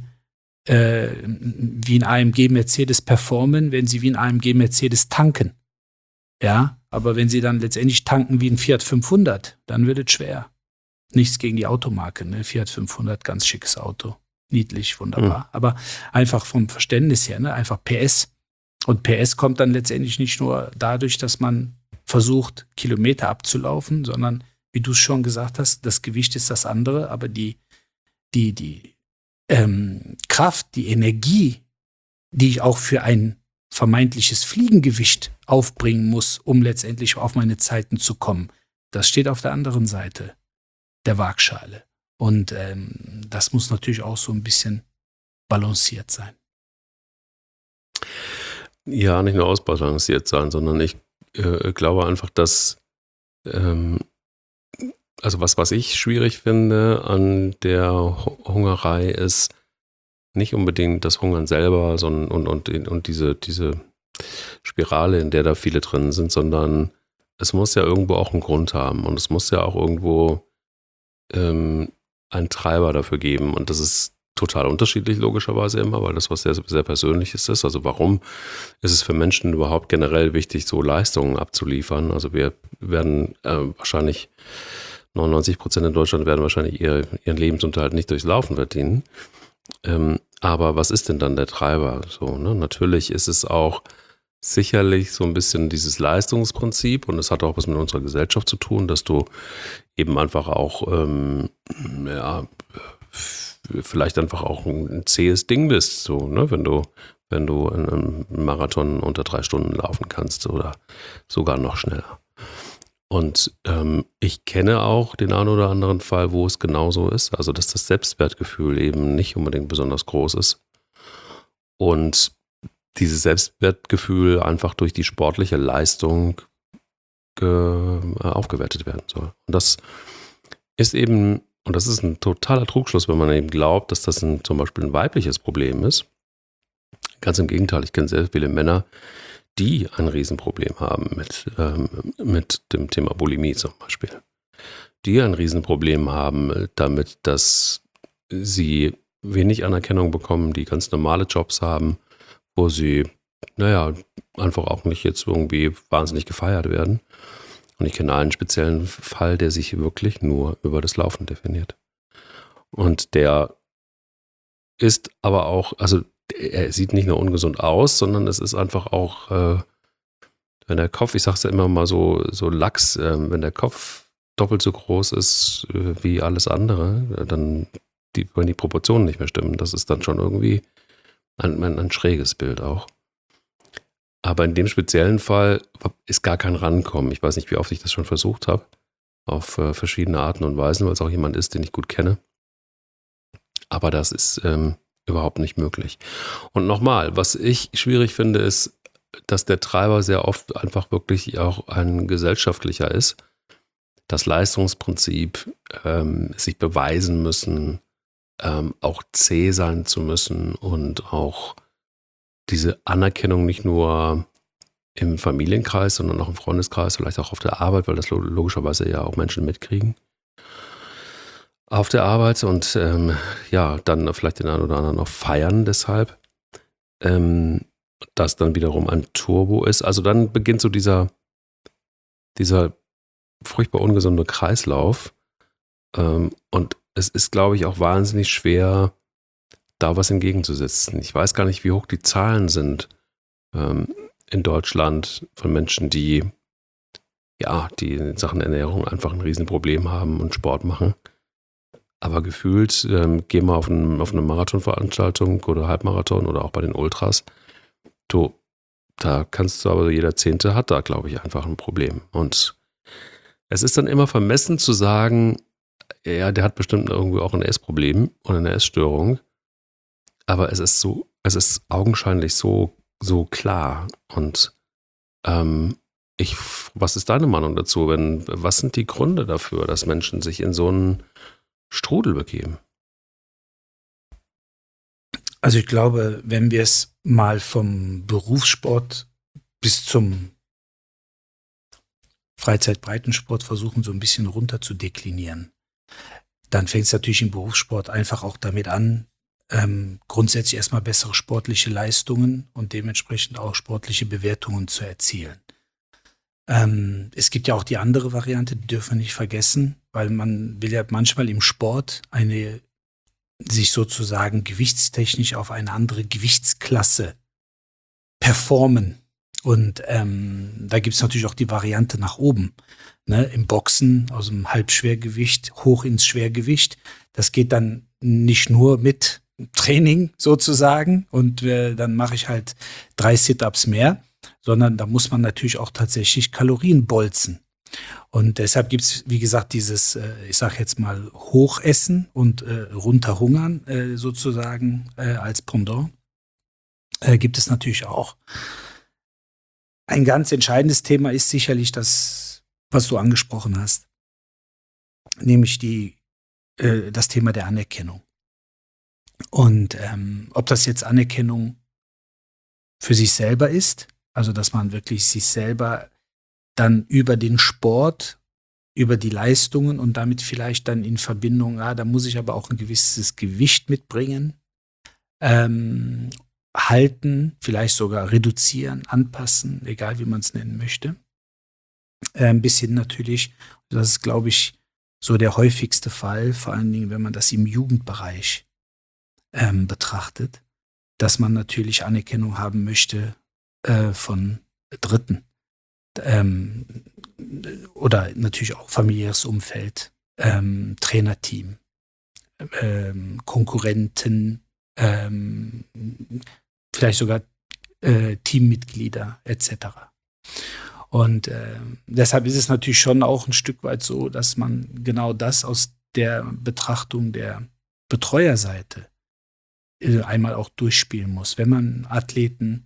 ein AMG Mercedes performen, wenn Sie wie ein AMG Mercedes tanken. Ja, aber wenn Sie dann letztendlich tanken wie ein Fiat 500, dann wird es schwer. Nichts gegen die Automarke, ne? Fiat 500, ganz schickes Auto. Niedlich, wunderbar. Aber einfach vom Verständnis her, ne? Einfach PS. Und PS kommt dann letztendlich nicht nur dadurch, dass man versucht, Kilometer abzulaufen, sondern, wie du es schon gesagt hast, das Gewicht ist das andere, aber die Kraft, die Energie, die ich auch für ein vermeintliches Fliegengewicht aufbringen muss, um letztendlich auf meine Zeiten zu kommen, das steht auf der anderen Seite der Waagschale. Und das muss natürlich auch so ein bisschen balanciert sein. Ja, nicht nur ausbalanciert sein, sondern ich glaube einfach, dass also was ich schwierig finde an der Hungerei ist nicht unbedingt das Hungern selber, sondern und diese Spirale, in der da viele drin sind, sondern es muss ja irgendwo auch einen Grund haben und es muss ja auch irgendwo einen Treiber dafür geben. Und das ist total unterschiedlich logischerweise immer, weil das was sehr, sehr Persönliches ist. Also warum ist es für Menschen überhaupt generell wichtig, so Leistungen abzuliefern? Also wir werden wahrscheinlich 99% in Deutschland werden wahrscheinlich ihren Lebensunterhalt nicht durchs Laufen verdienen. Aber was ist denn dann der Treiber? So, ne? Natürlich ist es auch sicherlich so ein bisschen dieses Leistungsprinzip und es hat auch was mit unserer Gesellschaft zu tun, dass du eben einfach auch vielleicht einfach auch ein zähes Ding bist, so, ne? Wenn du einen Marathon unter 3 Stunden laufen kannst oder sogar noch schneller. Und ich kenne auch den einen oder anderen Fall, wo es genauso ist, also dass das Selbstwertgefühl eben nicht unbedingt besonders groß ist und dieses Selbstwertgefühl einfach durch die sportliche Leistung aufgewertet werden soll. Und das ist eben, und das ist ein totaler Trugschluss, wenn man eben glaubt, dass das zum Beispiel ein weibliches Problem ist. Ganz im Gegenteil, ich kenne sehr viele Männer, die ein Riesenproblem haben mit dem Thema Bulimie zum Beispiel. Die ein Riesenproblem haben damit, dass sie wenig Anerkennung bekommen, die ganz normale Jobs haben, wo sie, einfach auch nicht jetzt irgendwie wahnsinnig gefeiert werden. Und ich kenne einen speziellen Fall, der sich wirklich nur über das Laufen definiert. Und der ist aber auch, also er sieht nicht nur ungesund aus, sondern es ist einfach auch, wenn der Kopf, ich sage es ja immer mal so lax, wenn der Kopf doppelt so groß ist wie alles andere, dann wenn die Proportionen nicht mehr stimmen, das ist dann schon irgendwie ein schräges Bild auch. Aber in dem speziellen Fall ist gar kein Rankommen. Ich weiß nicht, wie oft ich das schon versucht habe, auf verschiedene Arten und Weisen, weil es auch jemand ist, den ich gut kenne. Aber das ist überhaupt nicht möglich. Und nochmal, was ich schwierig finde, ist, dass der Treiber sehr oft einfach wirklich auch ein gesellschaftlicher ist. Das Leistungsprinzip, sich beweisen müssen, auch zäh sein zu müssen und auch diese Anerkennung nicht nur im Familienkreis, sondern auch im Freundeskreis, vielleicht auch auf der Arbeit, weil das logischerweise ja auch Menschen mitkriegen. Auf der Arbeit und dann vielleicht den einen oder anderen auch feiern deshalb, das dann wiederum ein Turbo ist. Also dann beginnt so dieser furchtbar ungesunde Kreislauf und es ist, glaube ich, auch wahnsinnig schwer, da was entgegenzusetzen. Ich weiß gar nicht, wie hoch die Zahlen sind in Deutschland von Menschen, die in Sachen Ernährung einfach ein Riesenproblem haben und Sport machen. Aber gefühlt, geh mal auf eine Marathonveranstaltung oder Halbmarathon oder auch bei den Ultras, da kannst du aber, jeder Zehnte hat da, glaube ich, einfach ein Problem. Und es ist dann immer vermessen zu sagen, ja, der hat bestimmt irgendwie auch ein Essproblem oder eine Essstörung. Aber es ist augenscheinlich so klar. Und was ist deine Meinung dazu? Was sind die Gründe dafür, dass Menschen sich in so einen Strudel begeben? Also ich glaube, wenn wir es mal vom Berufssport bis zum Freizeitbreitensport versuchen, so ein bisschen runter zu deklinieren, dann fängt es natürlich im Berufssport einfach auch damit an, grundsätzlich erstmal bessere sportliche Leistungen und dementsprechend auch sportliche Bewertungen zu erzielen. Es gibt ja auch die andere Variante, die dürfen wir nicht vergessen, weil man will ja manchmal im Sport sich sozusagen gewichtstechnisch auf eine andere Gewichtsklasse performen. Und da gibt es natürlich auch die Variante nach oben. Ne? Im Boxen aus dem Halbschwergewicht hoch ins Schwergewicht. Das geht dann nicht nur mit Training sozusagen und dann mache ich halt 3 Sit-Ups mehr, sondern da muss man natürlich auch tatsächlich Kalorien bolzen. Und deshalb gibt es, wie gesagt, dieses, ich sage jetzt mal, Hochessen und runterhungern sozusagen als Pendant gibt es natürlich auch. Ein ganz entscheidendes Thema ist sicherlich das, was du angesprochen hast, nämlich das Thema der Anerkennung. Und ob das jetzt Anerkennung für sich selber ist, also dass man wirklich sich selber dann über den Sport, über die Leistungen und damit vielleicht dann in Verbindung, da muss ich aber auch ein gewisses Gewicht mitbringen, halten, vielleicht sogar reduzieren, anpassen, egal wie man es nennen möchte. Bis hin natürlich, das ist, glaube ich, so der häufigste Fall, vor allen Dingen, wenn man das im Jugendbereich betrachtet, dass man natürlich Anerkennung haben möchte von Dritten. Oder natürlich auch familiäres Umfeld, Trainerteam, Konkurrenten, vielleicht sogar Teammitglieder etc. Und deshalb ist es natürlich schon auch ein Stück weit so, dass man genau das aus der Betrachtung der Betreuerseite einmal auch durchspielen muss. Wenn man Athleten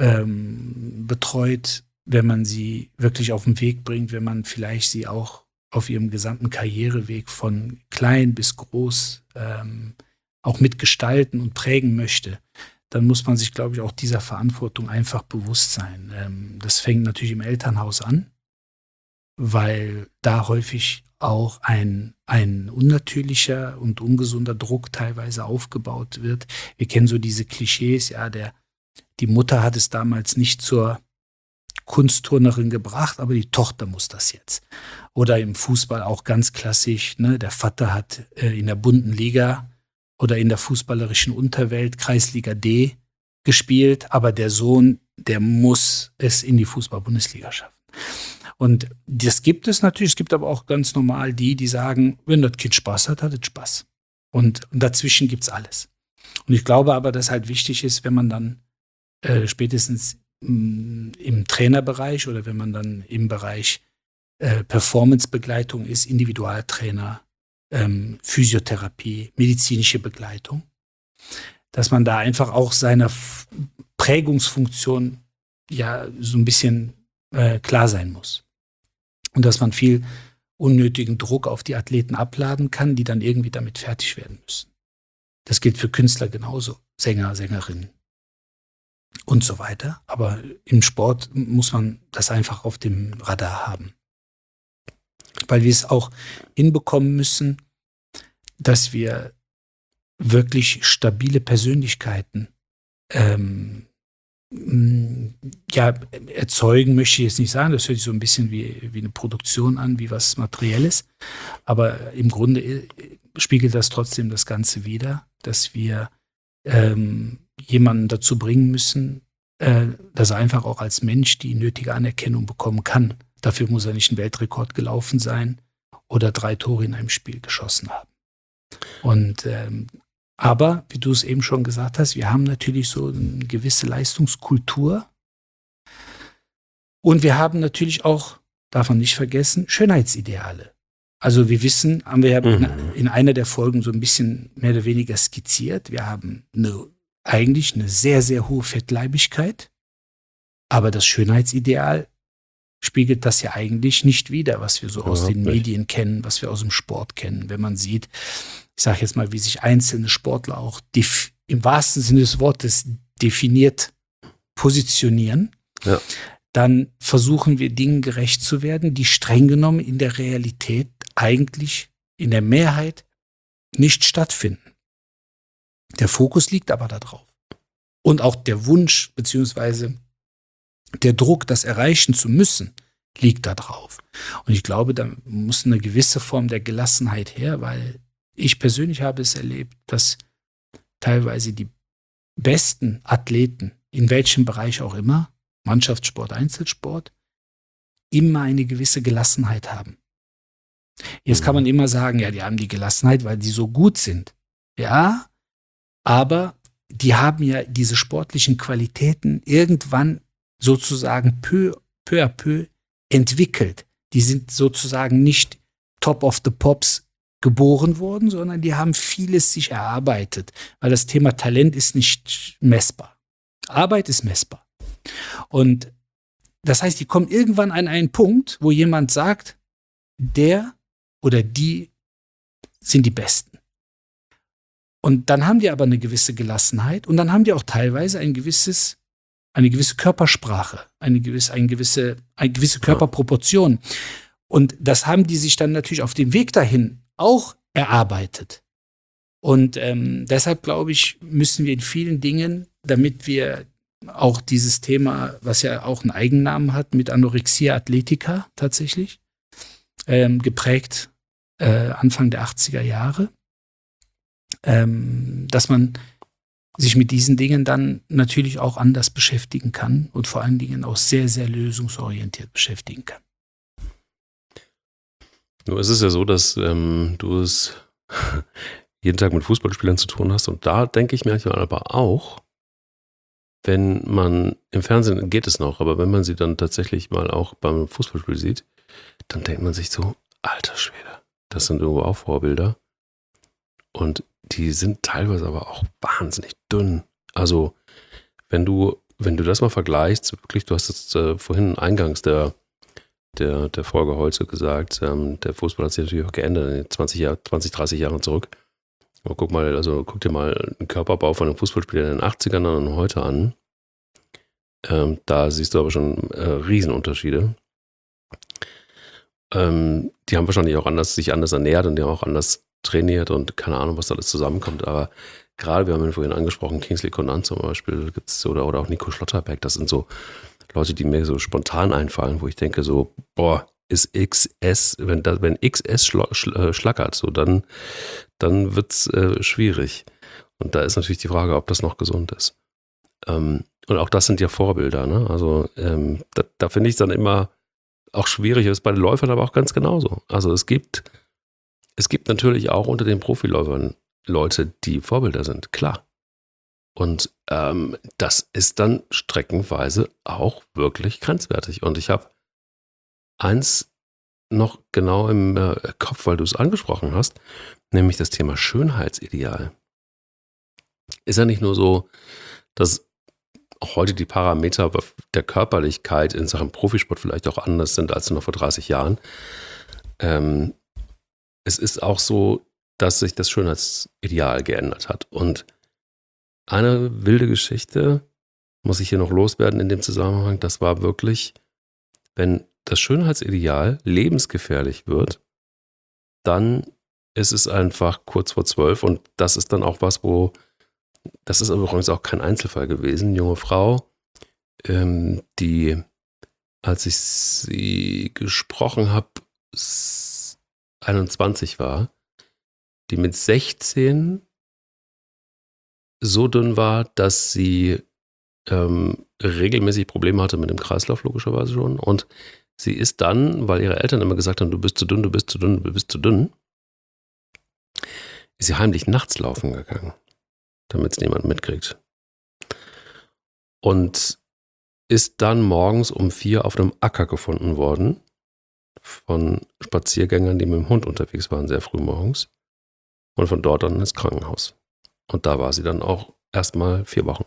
betreut, wenn man sie wirklich auf den Weg bringt, wenn man vielleicht sie auch auf ihrem gesamten Karriereweg von klein bis groß auch mitgestalten und prägen möchte, dann muss man sich, glaube ich, auch dieser Verantwortung einfach bewusst sein. Das fängt natürlich im Elternhaus an, weil da häufig auch ein unnatürlicher und ungesunder Druck teilweise aufgebaut wird. Wir kennen so diese Klischees, ja, die Mutter hat es damals nicht zur Kunstturnerin gebracht, aber die Tochter muss das jetzt. Oder im Fußball auch ganz klassisch, ne, der Vater hat in der bunten Liga oder in der fußballerischen Unterwelt Kreisliga D gespielt, aber der Sohn, der muss es in die Fußball-Bundesliga schaffen. Und das gibt es natürlich, es gibt aber auch ganz normal die sagen, wenn das Kind Spaß hat, hat es Spaß. Und dazwischen gibt es alles. Und ich glaube aber, dass halt wichtig ist, wenn man dann spätestens im Trainerbereich oder wenn man dann im Bereich Performance-Begleitung ist, Individualtrainer, Physiotherapie, medizinische Begleitung, dass man da einfach auch seiner Prägungsfunktion ja so ein bisschen klar sein muss. Und dass man viel unnötigen Druck auf die Athleten abladen kann, die dann irgendwie damit fertig werden müssen. Das gilt für Künstler genauso, Sänger, Sängerinnen und so weiter. Aber im Sport muss man das einfach auf dem Radar haben. Weil wir es auch hinbekommen müssen, dass wir wirklich stabile Persönlichkeiten erzeugen, möchte ich jetzt nicht sagen. Das hört sich so ein bisschen wie eine Produktion an, wie was Materielles. Aber im Grunde spiegelt das trotzdem das Ganze wider, dass wir jemanden dazu bringen müssen, dass er einfach auch als Mensch die nötige Anerkennung bekommen kann. Dafür muss er nicht einen Weltrekord gelaufen sein oder 3 Tore in einem Spiel geschossen haben. Und aber, wie du es eben schon gesagt hast, wir haben natürlich so eine gewisse Leistungskultur. Und wir haben natürlich auch, darf man nicht vergessen, Schönheitsideale. Also wir wissen, haben wir ja in einer der Folgen so ein bisschen mehr oder weniger skizziert. Wir haben eigentlich eine sehr, sehr hohe Fettleibigkeit. Aber das Schönheitsideal spiegelt das ja eigentlich nicht wider, was wir so aus den Medien kennen, was wir aus dem Sport kennen. Wenn man sieht, ich sage jetzt mal, wie sich einzelne Sportler auch im wahrsten Sinne des Wortes definiert positionieren, dann versuchen wir Dingen gerecht zu werden, die streng genommen in der Realität eigentlich in der Mehrheit nicht stattfinden. Der Fokus liegt aber da drauf. Und auch der Wunsch beziehungsweise der Druck, das erreichen zu müssen, liegt da drauf. Und ich glaube, da muss eine gewisse Form der Gelassenheit her, weil ich persönlich habe es erlebt, dass teilweise die besten Athleten, in welchem Bereich auch immer, Mannschaftssport, Einzelsport, immer eine gewisse Gelassenheit haben. Jetzt kann man immer sagen, ja, die haben die Gelassenheit, weil die so gut sind. Ja, aber die haben ja diese sportlichen Qualitäten irgendwann sozusagen peu à peu entwickelt. Die sind sozusagen nicht top of the pops geboren worden, sondern die haben vieles sich erarbeitet, weil das Thema Talent ist nicht messbar. Arbeit ist messbar. Und das heißt, die kommen irgendwann an einen Punkt, wo jemand sagt, der oder die sind die Besten. Und dann haben die aber eine gewisse Gelassenheit und dann haben die auch teilweise eine gewisse Körpersprache, eine gewisse Körperproportion. Und das haben die sich dann natürlich auf dem Weg dahin auch erarbeitet. Und deshalb, glaube ich, müssen wir in vielen Dingen, damit wir auch dieses Thema, was ja auch einen Eigennamen hat, mit Anorexia Athletica tatsächlich, geprägt Anfang der 80er Jahre, dass man sich mit diesen Dingen dann natürlich auch anders beschäftigen kann und vor allen Dingen auch sehr, sehr lösungsorientiert beschäftigen kann. Nur es ist ja so, dass du es jeden Tag mit Fußballspielern zu tun hast und da denke ich manchmal aber auch, wenn man im Fernsehen geht es noch, aber wenn man sie dann tatsächlich mal auch beim Fußballspiel sieht, dann denkt man sich so, alter Schwede, das sind irgendwo auch Vorbilder und die sind teilweise aber auch wahnsinnig dünn. Also wenn du das mal vergleichst, wirklich, du hast es vorhin eingangs der der Folge heute gesagt, der Fußball hat sich natürlich auch geändert in den 20, 30 Jahren zurück. Aber guck dir mal den Körperbau von einem Fußballspieler in den 80ern und heute an. Da siehst du aber schon Riesenunterschiede. Die haben wahrscheinlich auch sich anders ernährt und die haben auch anders trainiert und keine Ahnung, was da alles zusammenkommt. Aber gerade, wir haben ihn vorhin angesprochen, Kingsley Coman zum Beispiel gibt's oder auch Nico Schlotterbeck, das sind so Leute, die mir so spontan einfallen, wo ich denke so, boah, ist XS, wenn XS schlackert, so dann wird's schwierig. Und da ist natürlich die Frage, ob das noch gesund ist. Und auch das sind ja Vorbilder, ne? Also da finde ich es dann immer auch schwierig, das ist bei den Läufern aber auch ganz genauso. Also es gibt natürlich auch unter den Profiläufern Leute, die Vorbilder sind, klar. Und das ist dann streckenweise auch wirklich grenzwertig. Und ich habe eins noch genau im Kopf, weil du es angesprochen hast, nämlich das Thema Schönheitsideal. Ist ja nicht nur so, dass heute die Parameter der Körperlichkeit in Sachen Profisport vielleicht auch anders sind als noch vor 30 Jahren. Es ist auch so, dass sich das Schönheitsideal geändert hat. Und eine wilde Geschichte muss ich hier noch loswerden in dem Zusammenhang. Das war wirklich, wenn das Schönheitsideal lebensgefährlich wird, dann ist es einfach kurz vor 12 und das ist dann auch was, das ist übrigens auch kein Einzelfall gewesen. Eine junge Frau, die, als ich sie gesprochen habe, 21 war, die mit 16 so dünn war, dass sie regelmäßig Probleme hatte mit dem Kreislauf, logischerweise schon. Und sie ist dann, weil ihre Eltern immer gesagt haben, du bist zu dünn, du bist zu dünn, du bist zu dünn, ist sie heimlich nachts laufen gegangen, damit es niemand mitkriegt. Und ist dann morgens um 4 auf einem Acker gefunden worden von Spaziergängern, die mit dem Hund unterwegs waren, sehr früh morgens. Und von dort dann ins Krankenhaus. Und da war sie dann auch erstmal 4 Wochen.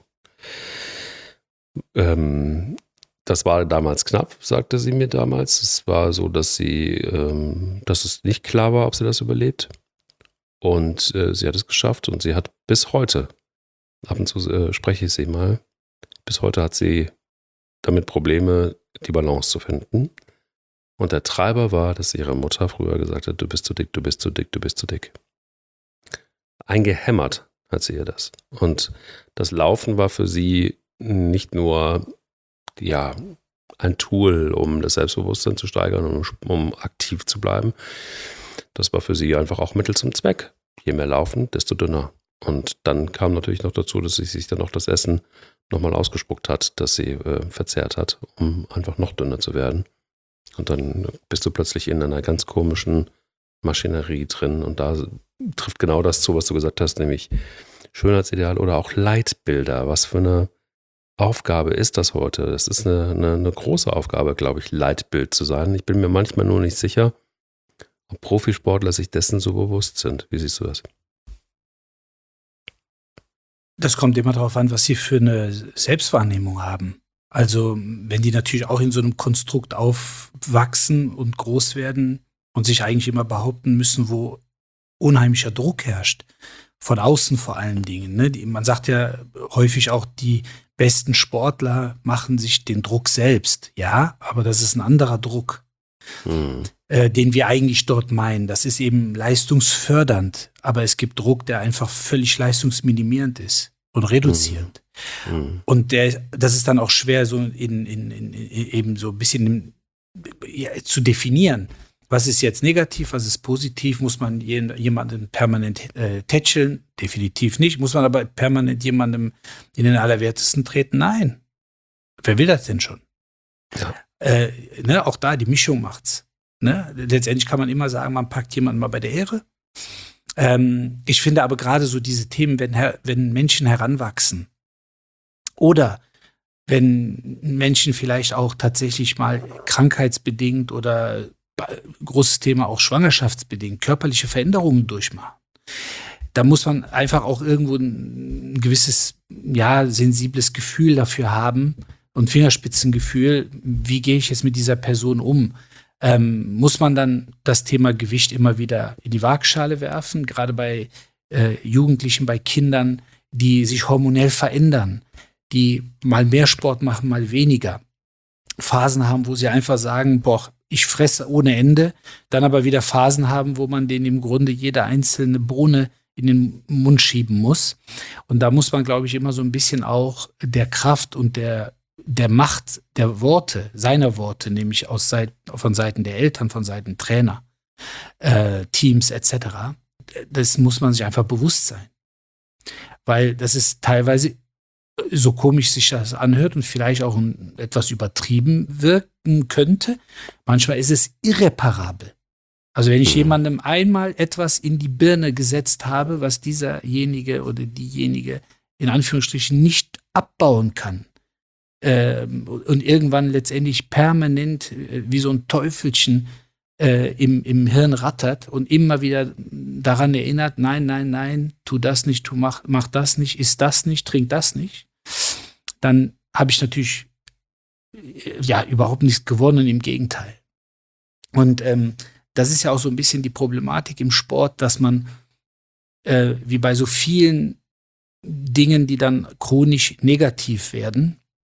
Das war damals knapp, sagte sie mir damals. Es war so, dass es nicht klar war, ob sie das überlebt. Und sie hat es geschafft und sie hat bis heute, ab und zu spreche ich sie mal, bis heute hat sie damit Probleme, die Balance zu finden. Und der Treiber war, dass ihre Mutter früher gesagt hat, du bist zu dick, du bist zu dick, du bist zu dick. Eingehämmert hat sie ihr das. Und das Laufen war für sie nicht nur ein Tool, um das Selbstbewusstsein zu steigern, um aktiv zu bleiben. Das war für sie einfach auch Mittel zum Zweck. Je mehr laufen, desto dünner. Und dann kam natürlich noch dazu, dass sie sich dann auch das Essen nochmal ausgespuckt hat, das sie verzehrt hat, um einfach noch dünner zu werden. Und dann bist du plötzlich in einer ganz komischen Maschinerie drin. Und da trifft genau das zu, was du gesagt hast, nämlich Schönheitsideal oder auch Leitbilder. Was für eine Aufgabe ist das heute? Es ist eine große Aufgabe, glaube ich, Leitbild zu sein. Ich bin mir manchmal nur nicht sicher, ob Profisportler sich dessen so bewusst sind. Wie siehst du das? Das kommt immer darauf an, was sie für eine Selbstwahrnehmung haben. Also wenn die natürlich auch in so einem Konstrukt aufwachsen und groß werden und sich eigentlich immer behaupten müssen, wo unheimlicher Druck herrscht, von außen vor allen Dingen. Ne? Man sagt ja häufig auch, die besten Sportler machen sich den Druck selbst. Ja, aber das ist ein anderer Druck, den wir eigentlich dort meinen. Das ist eben leistungsfördernd, aber es gibt Druck, der einfach völlig leistungsminimierend ist und reduzierend. Und das ist dann auch schwer, so eben so ein bisschen zu definieren. Was ist jetzt negativ, was ist positiv? Muss man jemanden permanent tätscheln? Definitiv nicht. Muss man aber permanent jemandem in den Allerwertesten treten? Nein. Wer will das denn schon? Ja. Auch da, die Mischung macht's. Ne? Letztendlich kann man immer sagen, man packt jemanden mal bei der Ehre. Ich finde aber gerade so diese Themen, wenn Menschen heranwachsen oder wenn Menschen vielleicht auch tatsächlich mal krankheitsbedingt oder großes Thema auch schwangerschaftsbedingt körperliche Veränderungen durchmachen. Da muss man einfach auch irgendwo ein gewisses, sensibles Gefühl dafür haben und Fingerspitzengefühl, wie gehe ich jetzt mit dieser Person um? muss man dann das Thema Gewicht immer wieder in die Waagschale werfen, gerade bei Jugendlichen, bei Kindern, die sich hormonell verändern, die mal mehr Sport machen, mal weniger. Phasen haben, wo sie einfach sagen, boah, ich fresse ohne Ende, dann aber wieder Phasen haben, wo man denen im Grunde jede einzelne Bohne in den Mund schieben muss. Und da muss man, glaube ich, immer so ein bisschen auch der Kraft und der Macht der Worte, seiner Worte, nämlich von Seiten der Eltern, von Seiten Trainer, Teams etc., das muss man sich einfach bewusst sein. Weil das ist teilweise, so komisch sich das anhört und vielleicht auch etwas übertrieben wirken könnte, manchmal ist es irreparabel. Also wenn ich jemandem einmal etwas in die Birne gesetzt habe, was dieserjenige oder diejenige in Anführungsstrichen nicht abbauen kann und irgendwann letztendlich permanent wie so ein Teufelchen im Hirn rattert und immer wieder daran erinnert, nein, tu das nicht, mach das nicht, iss das nicht, trink das nicht, dann habe ich natürlich überhaupt nichts gewonnen, im Gegenteil. Und das ist ja auch so ein bisschen die Problematik im Sport, dass man wie bei so vielen Dingen, die dann chronisch negativ werden,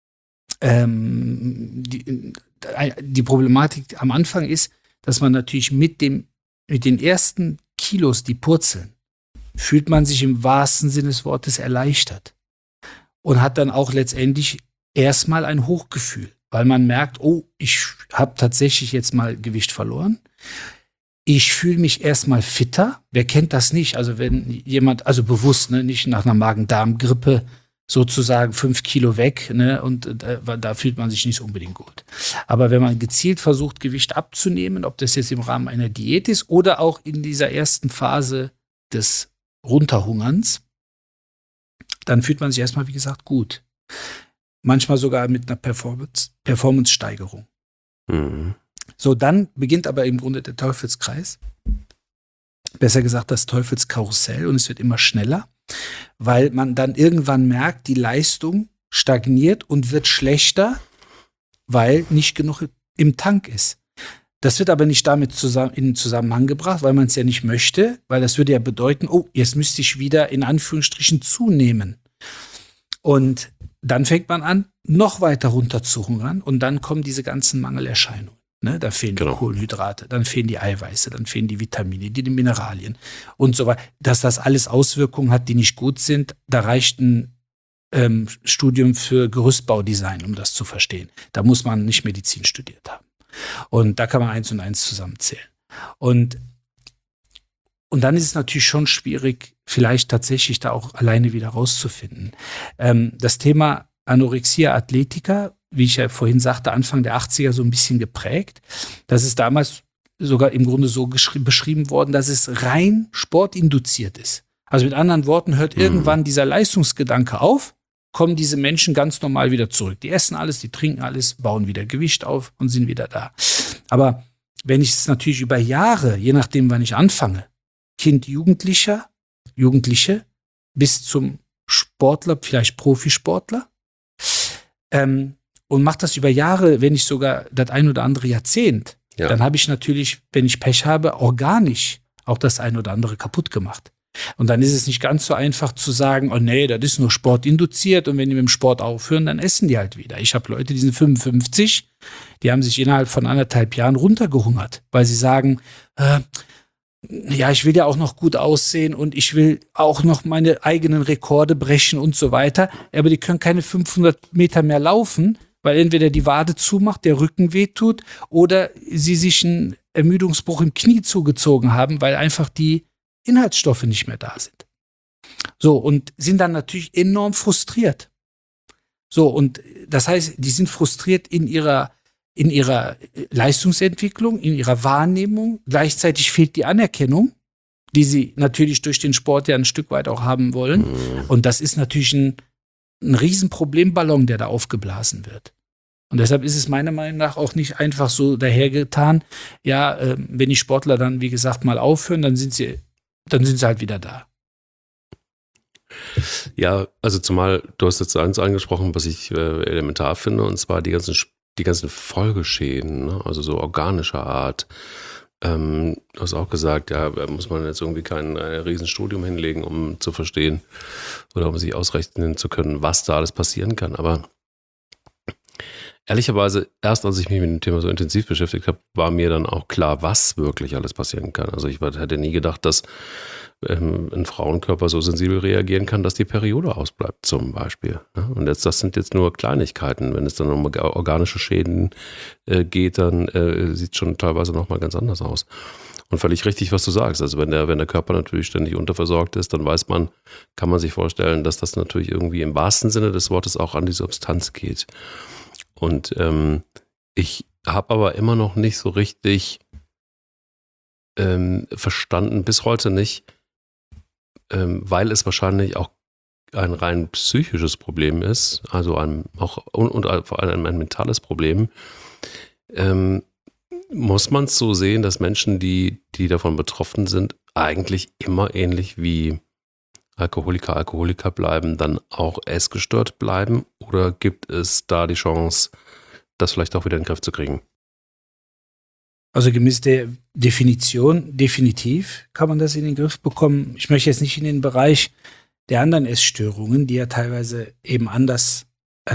die Problematik am Anfang ist, dass man natürlich mit den ersten Kilos, die purzeln, fühlt man sich im wahrsten Sinne des Wortes erleichtert und hat dann auch letztendlich erstmal ein Hochgefühl, weil man merkt, oh, ich habe tatsächlich jetzt mal Gewicht verloren. Ich fühle mich erstmal fitter. Wer kennt das nicht? Also wenn jemand, also bewusst, ne, nicht nach einer Magen-Darm-Grippe sozusagen 5 Kilo weg, ne, und da fühlt man sich nicht unbedingt gut. Aber wenn man gezielt versucht, Gewicht abzunehmen, ob das jetzt im Rahmen einer Diät ist oder auch in dieser ersten Phase des Runterhungerns, dann fühlt man sich erstmal, wie gesagt, gut. Manchmal sogar mit einer Performance-Steigerung. Mhm. So, dann beginnt aber im Grunde der Teufelskreis. Besser gesagt, das Teufelskarussell, und es wird immer schneller, weil man dann irgendwann merkt, die Leistung stagniert und wird schlechter, weil nicht genug im Tank ist. Das wird aber nicht damit in Zusammenhang gebracht, weil man es ja nicht möchte, weil das würde ja bedeuten, oh, jetzt müsste ich wieder in Anführungsstrichen zunehmen. Und dann fängt man an, noch weiter runter zu hungern, und dann kommen diese ganzen Mangelerscheinungen. Ne? Da fehlen die Kohlenhydrate, dann fehlen die Eiweiße, dann fehlen die Vitamine, die Mineralien und so weiter. Dass das alles Auswirkungen hat, die nicht gut sind, da reicht ein Studium für Gerüstbaudesign, um das zu verstehen. Da muss man nicht Medizin studiert haben. Und da kann man 1 und 1 zusammenzählen. Und dann ist es natürlich schon schwierig, vielleicht tatsächlich da auch alleine wieder rauszufinden. Das Thema Anorexia Athletica, wie ich ja vorhin sagte, Anfang der 80er so ein bisschen geprägt. Das ist damals sogar im Grunde so beschrieben worden, dass es rein sportinduziert ist. Also mit anderen Worten, hört irgendwann dieser Leistungsgedanke auf, kommen diese Menschen ganz normal wieder zurück. Die essen alles, die trinken alles, bauen wieder Gewicht auf und sind wieder da. Aber wenn ich es natürlich über Jahre, je nachdem, wann ich anfange, Kind, Jugendliche, bis zum Sportler, vielleicht Profisportler, und mache das über Jahre, wenn nicht sogar das ein oder andere Jahrzehnt, dann habe ich natürlich, wenn ich Pech habe, organisch auch das ein oder andere kaputt gemacht. Und dann ist es nicht ganz so einfach zu sagen, oh nee, das ist nur sportinduziert, und wenn die mit dem Sport aufhören, dann essen die halt wieder. Ich habe Leute, die sind 55, die haben sich innerhalb von 1,5 Jahren runtergehungert, weil sie sagen, ich will ja auch noch gut aussehen und ich will auch noch meine eigenen Rekorde brechen und so weiter. Aber die können keine 500 Meter mehr laufen, weil entweder die Wade zumacht, der Rücken wehtut, oder sie sich einen Ermüdungsbruch im Knie zugezogen haben, weil einfach die Inhaltsstoffe nicht mehr da sind. So, und sind dann natürlich enorm frustriert. So, und das heißt, die sind frustriert in ihrer Leistungsentwicklung, in ihrer Wahrnehmung. Gleichzeitig fehlt die Anerkennung, die sie natürlich durch den Sport ja ein Stück weit auch haben wollen. Und das ist natürlich ein Riesenproblemballon, der da aufgeblasen wird. Und deshalb ist es meiner Meinung nach auch nicht einfach so dahergetan, wenn die Sportler dann, wie gesagt, mal aufhören, dann sind sie halt wieder da. Ja, also zumal du hast jetzt eins angesprochen, was ich elementar finde, und zwar die ganzen die ganzen Folgeschäden, ne? Also so organischer Art. Du hast auch gesagt, ja, da muss man jetzt irgendwie kein Riesenstudium hinlegen, um zu verstehen oder um sich ausrechnen zu können, was da alles passieren kann. Aber ehrlicherweise, erst als ich mich mit dem Thema so intensiv beschäftigt habe, war mir dann auch klar, was wirklich alles passieren kann. Also ich hätte nie gedacht, dass ein Frauenkörper so sensibel reagieren kann, dass die Periode ausbleibt zum Beispiel. Ne? Und das sind jetzt nur Kleinigkeiten. Wenn es dann um organische Schäden geht, dann sieht es schon teilweise nochmal ganz anders aus. Und völlig richtig, was du sagst. Also wenn der Körper natürlich ständig unterversorgt ist, dann kann man sich vorstellen, dass das natürlich irgendwie im wahrsten Sinne des Wortes auch an die Substanz geht. Und ich habe aber immer noch nicht so richtig verstanden, bis heute nicht, weil es wahrscheinlich auch ein rein psychisches Problem ist, also vor allem ein mentales Problem, muss man es so sehen, dass Menschen, die davon betroffen sind, eigentlich immer ähnlich wie Alkoholiker bleiben, dann auch essgestört bleiben? Oder gibt es da die Chance, das vielleicht auch wieder in den Griff zu kriegen? Also gemäß der Definition, definitiv kann man das in den Griff bekommen. Ich möchte jetzt nicht in den Bereich der anderen Essstörungen, die ja teilweise eben anders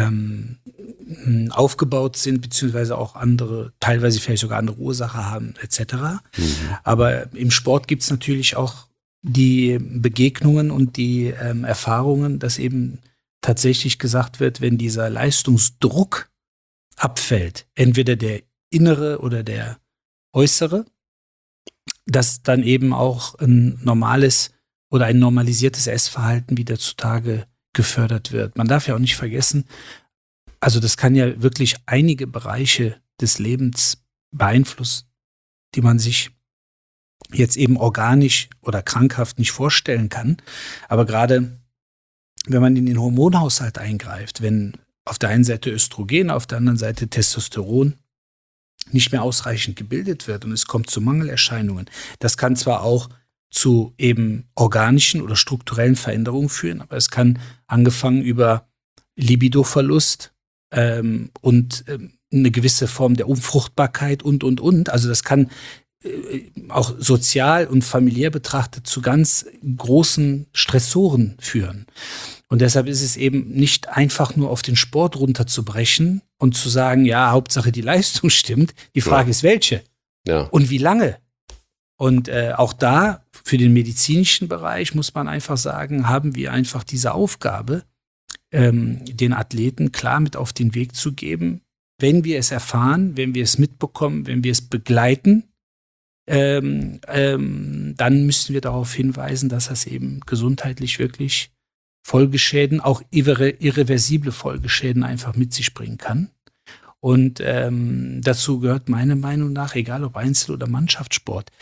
aufgebaut sind, beziehungsweise auch teilweise vielleicht sogar andere Ursache haben, etc. Aber im Sport gibt es natürlich auch die Begegnungen und die Erfahrungen, dass eben tatsächlich gesagt wird, wenn dieser Leistungsdruck abfällt, entweder der innere oder der äußere, dass dann eben auch ein normales oder ein normalisiertes Essverhalten wieder zutage gefördert wird. Man darf ja auch nicht vergessen, also das kann ja wirklich einige Bereiche des Lebens beeinflussen, die man sich jetzt eben organisch oder krankhaft nicht vorstellen kann. Aber gerade wenn man in den Hormonhaushalt eingreift, wenn auf der einen Seite Östrogen, auf der anderen Seite Testosteron nicht mehr ausreichend gebildet wird und es kommt zu Mangelerscheinungen, das kann zwar auch zu eben organischen oder strukturellen Veränderungen führen, aber es kann angefangen über Libidoverlust und eine gewisse Form der Unfruchtbarkeit und. Also das kann auch sozial und familiär betrachtet zu ganz großen Stressoren führen. Und deshalb ist es eben nicht einfach nur auf den Sport runterzubrechen und zu sagen, ja, Hauptsache die Leistung stimmt. Die Frage ist, welche? Ja. Und wie lange? Und auch da, für den medizinischen Bereich, muss man einfach sagen, haben wir einfach diese Aufgabe, den Athleten klar mit auf den Weg zu geben, wenn wir es erfahren, wenn wir es mitbekommen, wenn wir es begleiten, dann müssen wir darauf hinweisen, dass das eben gesundheitlich wirklich Folgeschäden, auch irreversible Folgeschäden einfach mit sich bringen kann. Und dazu gehört meiner Meinung nach, egal ob Einzel- oder Mannschaftssport,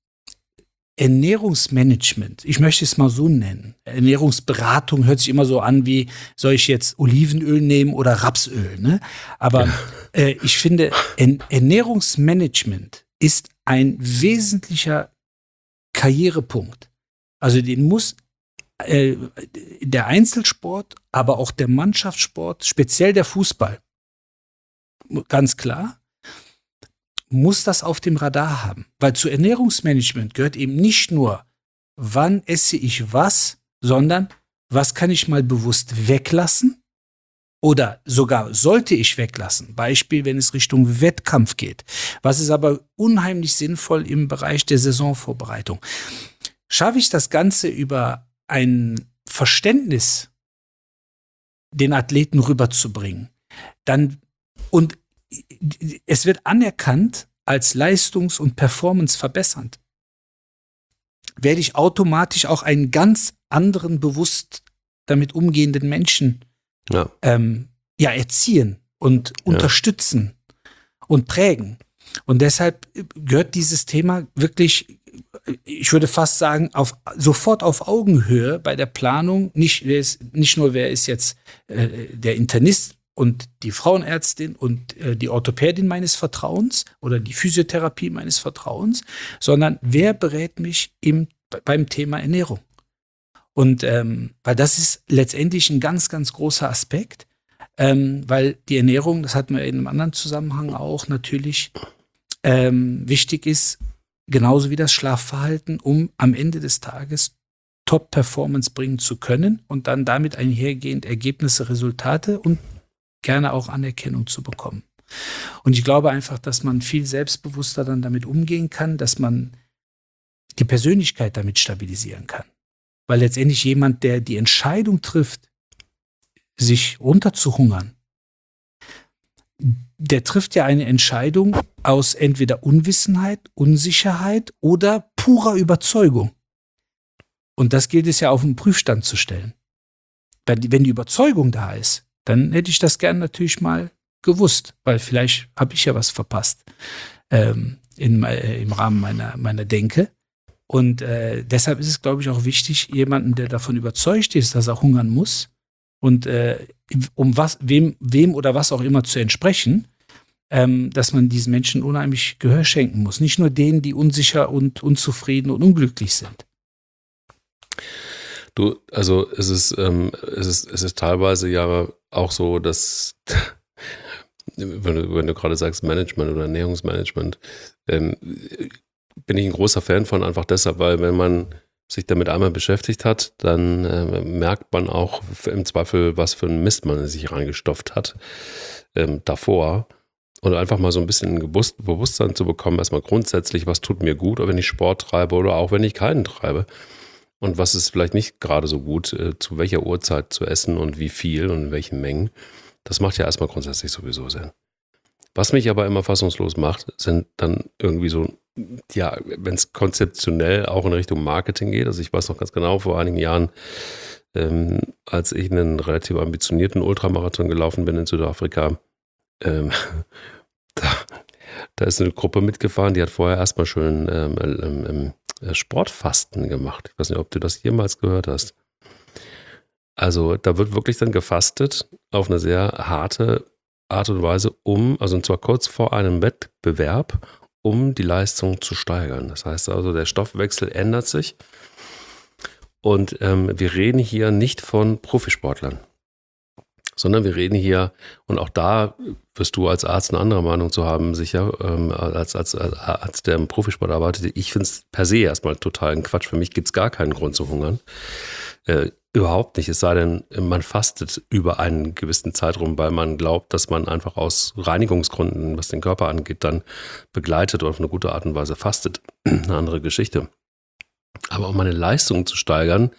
Ernährungsmanagement, ich möchte es mal so nennen. Ernährungsberatung hört sich immer so an wie, soll ich jetzt Olivenöl nehmen oder Rapsöl? Ne? Aber ich finde, Ernährungsmanagement ist ein wesentlicher Karrierepunkt. Also den muss der Einzelsport, aber auch der Mannschaftssport, speziell der Fußball, ganz klar, muss das auf dem Radar haben. Weil zu Ernährungsmanagement gehört eben nicht nur, wann esse ich was, sondern was kann ich mal bewusst weglassen oder sogar sollte ich weglassen. Beispiel, wenn es Richtung Wettkampf geht. Was ist aber unheimlich sinnvoll im Bereich der Saisonvorbereitung. Schaffe ich das Ganze über ein Verständnis, den Athleten rüberzubringen, dann und es wird anerkannt als leistungs- und performanceverbessernd, werde ich automatisch auch einen ganz anderen, bewusst damit umgehenden Menschen erziehen und unterstützen und prägen. Und deshalb gehört dieses Thema wirklich, ich würde fast sagen, sofort auf Augenhöhe bei der Planung, nicht nur wer ist jetzt der Internist und die Frauenärztin und die Orthopädin meines Vertrauens oder die Physiotherapie meines Vertrauens, sondern wer berät mich beim Thema Ernährung. Und weil das ist letztendlich ein ganz, ganz großer Aspekt. weil die Ernährung, das hatten wir in einem anderen Zusammenhang auch natürlich, wichtig ist, genauso wie das Schlafverhalten, um am Ende des Tages Top-Performance bringen zu können und dann damit einhergehend Ergebnisse, Resultate und gerne auch Anerkennung zu bekommen. Und ich glaube einfach, dass man viel selbstbewusster dann damit umgehen kann, dass man die Persönlichkeit damit stabilisieren kann. Weil letztendlich jemand, der die Entscheidung trifft, sich runterzuhungern, der trifft ja eine Entscheidung aus entweder Unwissenheit, Unsicherheit oder purer Überzeugung. Und das gilt es ja auf den Prüfstand zu stellen. Wenn die Überzeugung da ist, dann hätte ich das gern natürlich mal gewusst, weil vielleicht habe ich ja was verpasst im Rahmen meiner Denke. Und deshalb ist es, glaube ich, auch wichtig, jemanden, der davon überzeugt ist, dass er hungern muss und wem oder was auch immer zu entsprechen, dass man diesen Menschen unheimlich Gehör schenken muss. Nicht nur denen, die unsicher und unzufrieden und unglücklich sind. Du, also es ist teilweise ja auch so, dass wenn du gerade sagst Management oder Ernährungsmanagement, bin ich ein großer Fan von, einfach deshalb, weil wenn man sich damit einmal beschäftigt hat, dann merkt man auch im Zweifel, was für einen Mist man sich reingestopft hat davor. Und einfach mal so ein bisschen Bewusstsein zu bekommen, erstmal grundsätzlich, was tut mir gut, wenn ich Sport treibe oder auch wenn ich keinen treibe. Und was ist vielleicht nicht gerade so gut, zu welcher Uhrzeit zu essen und wie viel und in welchen Mengen. Das macht ja erstmal grundsätzlich sowieso Sinn. Was mich aber immer fassungslos macht, sind dann irgendwie so, ja, wenn es konzeptionell auch in Richtung Marketing geht. Also ich weiß noch ganz genau, vor einigen Jahren, als ich einen relativ ambitionierten Ultramarathon gelaufen bin in Südafrika, da ist eine Gruppe mitgefahren, die hat vorher erstmal schön Sportfasten gemacht. Ich weiß nicht, ob du das jemals gehört hast. Also da wird wirklich dann gefastet auf eine sehr harte Art und Weise, und zwar kurz vor einem Wettbewerb, um die Leistung zu steigern. Das heißt also, der Stoffwechsel ändert sich und wir reden hier nicht von Profisportlern, sondern wir reden hier, und auch da wirst du als Arzt eine andere Meinung zu haben, sicher, als Arzt, der im Profisport arbeitet. Ich finde es per se erstmal total ein Quatsch. Für mich gibt es gar keinen Grund zu hungern. Überhaupt nicht, es sei denn, man fastet über einen gewissen Zeitraum, weil man glaubt, dass man einfach aus Reinigungsgründen, was den Körper angeht, dann begleitet oder auf eine gute Art und Weise fastet. Eine andere Geschichte. Aber um meine Leistung zu steigern,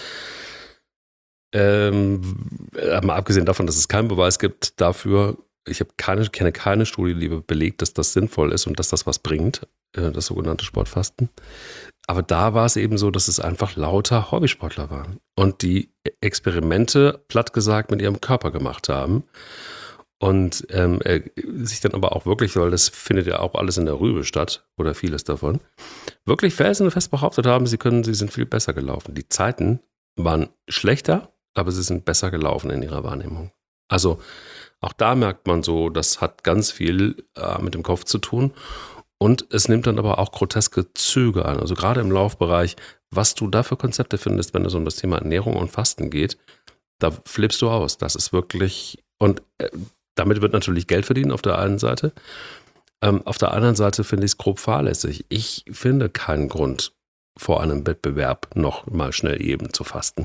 mal abgesehen davon, dass es keinen Beweis gibt dafür, ich kenne keine Studie, die belegt, dass das sinnvoll ist und dass das was bringt, das sogenannte Sportfasten. Aber da war es eben so, dass es einfach lauter Hobbysportler waren und die Experimente, platt gesagt, mit ihrem Körper gemacht haben und sich dann aber auch wirklich, weil das findet ja auch alles in der Rübe statt oder vieles davon, wirklich felsenfest behauptet haben, sie sind viel besser gelaufen. Die Zeiten waren schlechter, aber sie sind besser gelaufen in ihrer Wahrnehmung. Also auch da merkt man so, das hat ganz viel mit dem Kopf zu tun. Und es nimmt dann aber auch groteske Züge an. Also gerade im Laufbereich, was du da für Konzepte findest, wenn es um das Thema Ernährung und Fasten geht, da flippst du aus. Das ist wirklich, und damit wird natürlich Geld verdienen auf der einen Seite. Auf der anderen Seite finde ich es grob fahrlässig. Ich finde keinen Grund, vor einem Wettbewerb noch mal schnell eben zu fasten.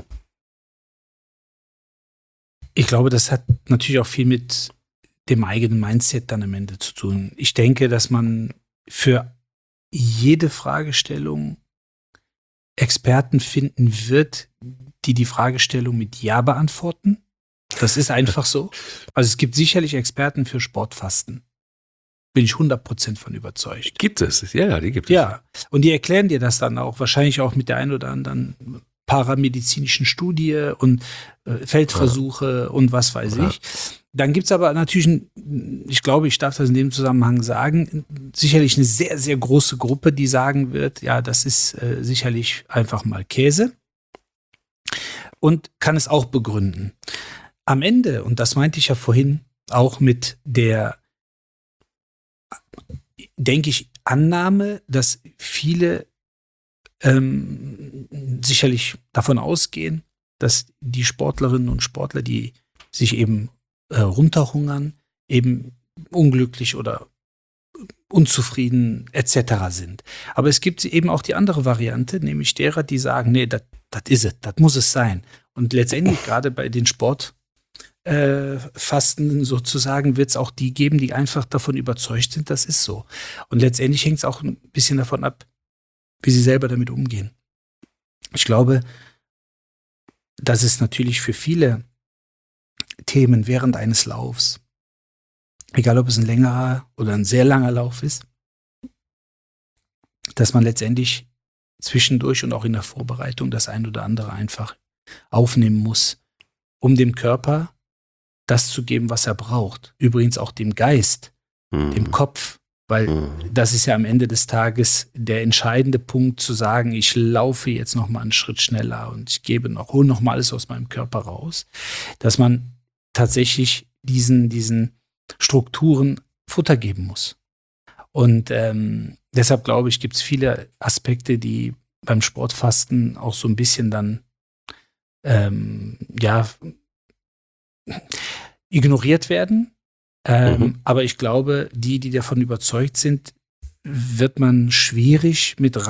Ich glaube, das hat natürlich auch viel mit dem eigenen Mindset dann am Ende zu tun. Ich denke, dass man für jede Fragestellung Experten finden wird, die die Fragestellung mit Ja beantworten. Das ist einfach so. Also es gibt sicherlich Experten für Sportfasten. Bin ich 100% von überzeugt. Gibt es, ja, die gibt es. Ja, und die erklären dir das dann auch, wahrscheinlich auch mit der einen oder anderen paramedizinischen Studie und Feldversuche und was weiß ich. Dann gibt es aber natürlich, ich glaube, ich darf das in dem Zusammenhang sagen, sicherlich eine sehr, sehr große Gruppe, die sagen wird, ja, das ist sicherlich einfach mal Käse und kann es auch begründen. Am Ende, und das meinte ich ja vorhin auch mit der, denke ich, Annahme, dass viele sicherlich davon ausgehen, dass die Sportlerinnen und Sportler, die sich eben runterhungern, eben unglücklich oder unzufrieden etc. sind. Aber es gibt eben auch die andere Variante, nämlich derer, die sagen, nee, das is es, das muss es sein. Und letztendlich gerade bei den Sportfasten sozusagen wird es auch die geben, die einfach davon überzeugt sind, das ist so. Und letztendlich hängt es auch ein bisschen davon ab, wie sie selber damit umgehen. Ich glaube, dass es natürlich für viele Themen während eines Laufs, egal ob es ein längerer oder ein sehr langer Lauf ist, dass man letztendlich zwischendurch und auch in der Vorbereitung das ein oder andere einfach aufnehmen muss, um dem Körper das zu geben, was er braucht. Übrigens auch dem Geist, dem Kopf, weil das ist ja am Ende des Tages der entscheidende Punkt, zu sagen, ich laufe jetzt noch mal einen Schritt schneller und ich hole noch mal alles aus meinem Körper raus, dass man tatsächlich diesen Strukturen Futter geben muss. Und deshalb glaube ich, gibt es viele Aspekte, die beim Sportfasten auch so ein bisschen dann ignoriert werden. Aber ich glaube, die davon überzeugt sind, wird man schwierig mit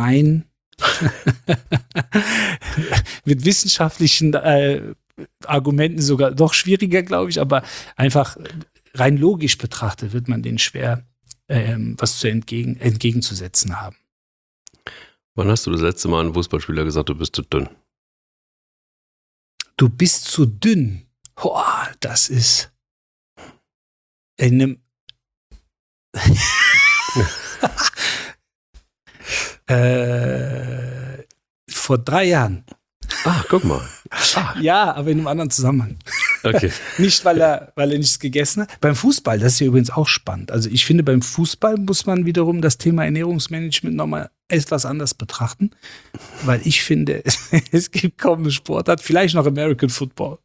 mit wissenschaftlichen Argumenten sogar doch schwieriger, glaube ich, aber einfach rein logisch betrachtet wird man denen schwer was entgegenzusetzen haben. Wann hast du das letzte Mal einem Fußballspieler gesagt, du bist zu dünn? Du bist zu dünn. Boah, das ist in einem vor 3 Jahren. Ach, guck mal. Ja, aber in einem anderen Zusammenhang. Okay. Nicht, weil er nichts gegessen hat. Beim Fußball, das ist ja übrigens auch spannend. Also ich finde, beim Fußball muss man wiederum das Thema Ernährungsmanagement nochmal etwas anders betrachten. Weil ich finde, es gibt kaum eine Sportart, vielleicht noch American Football,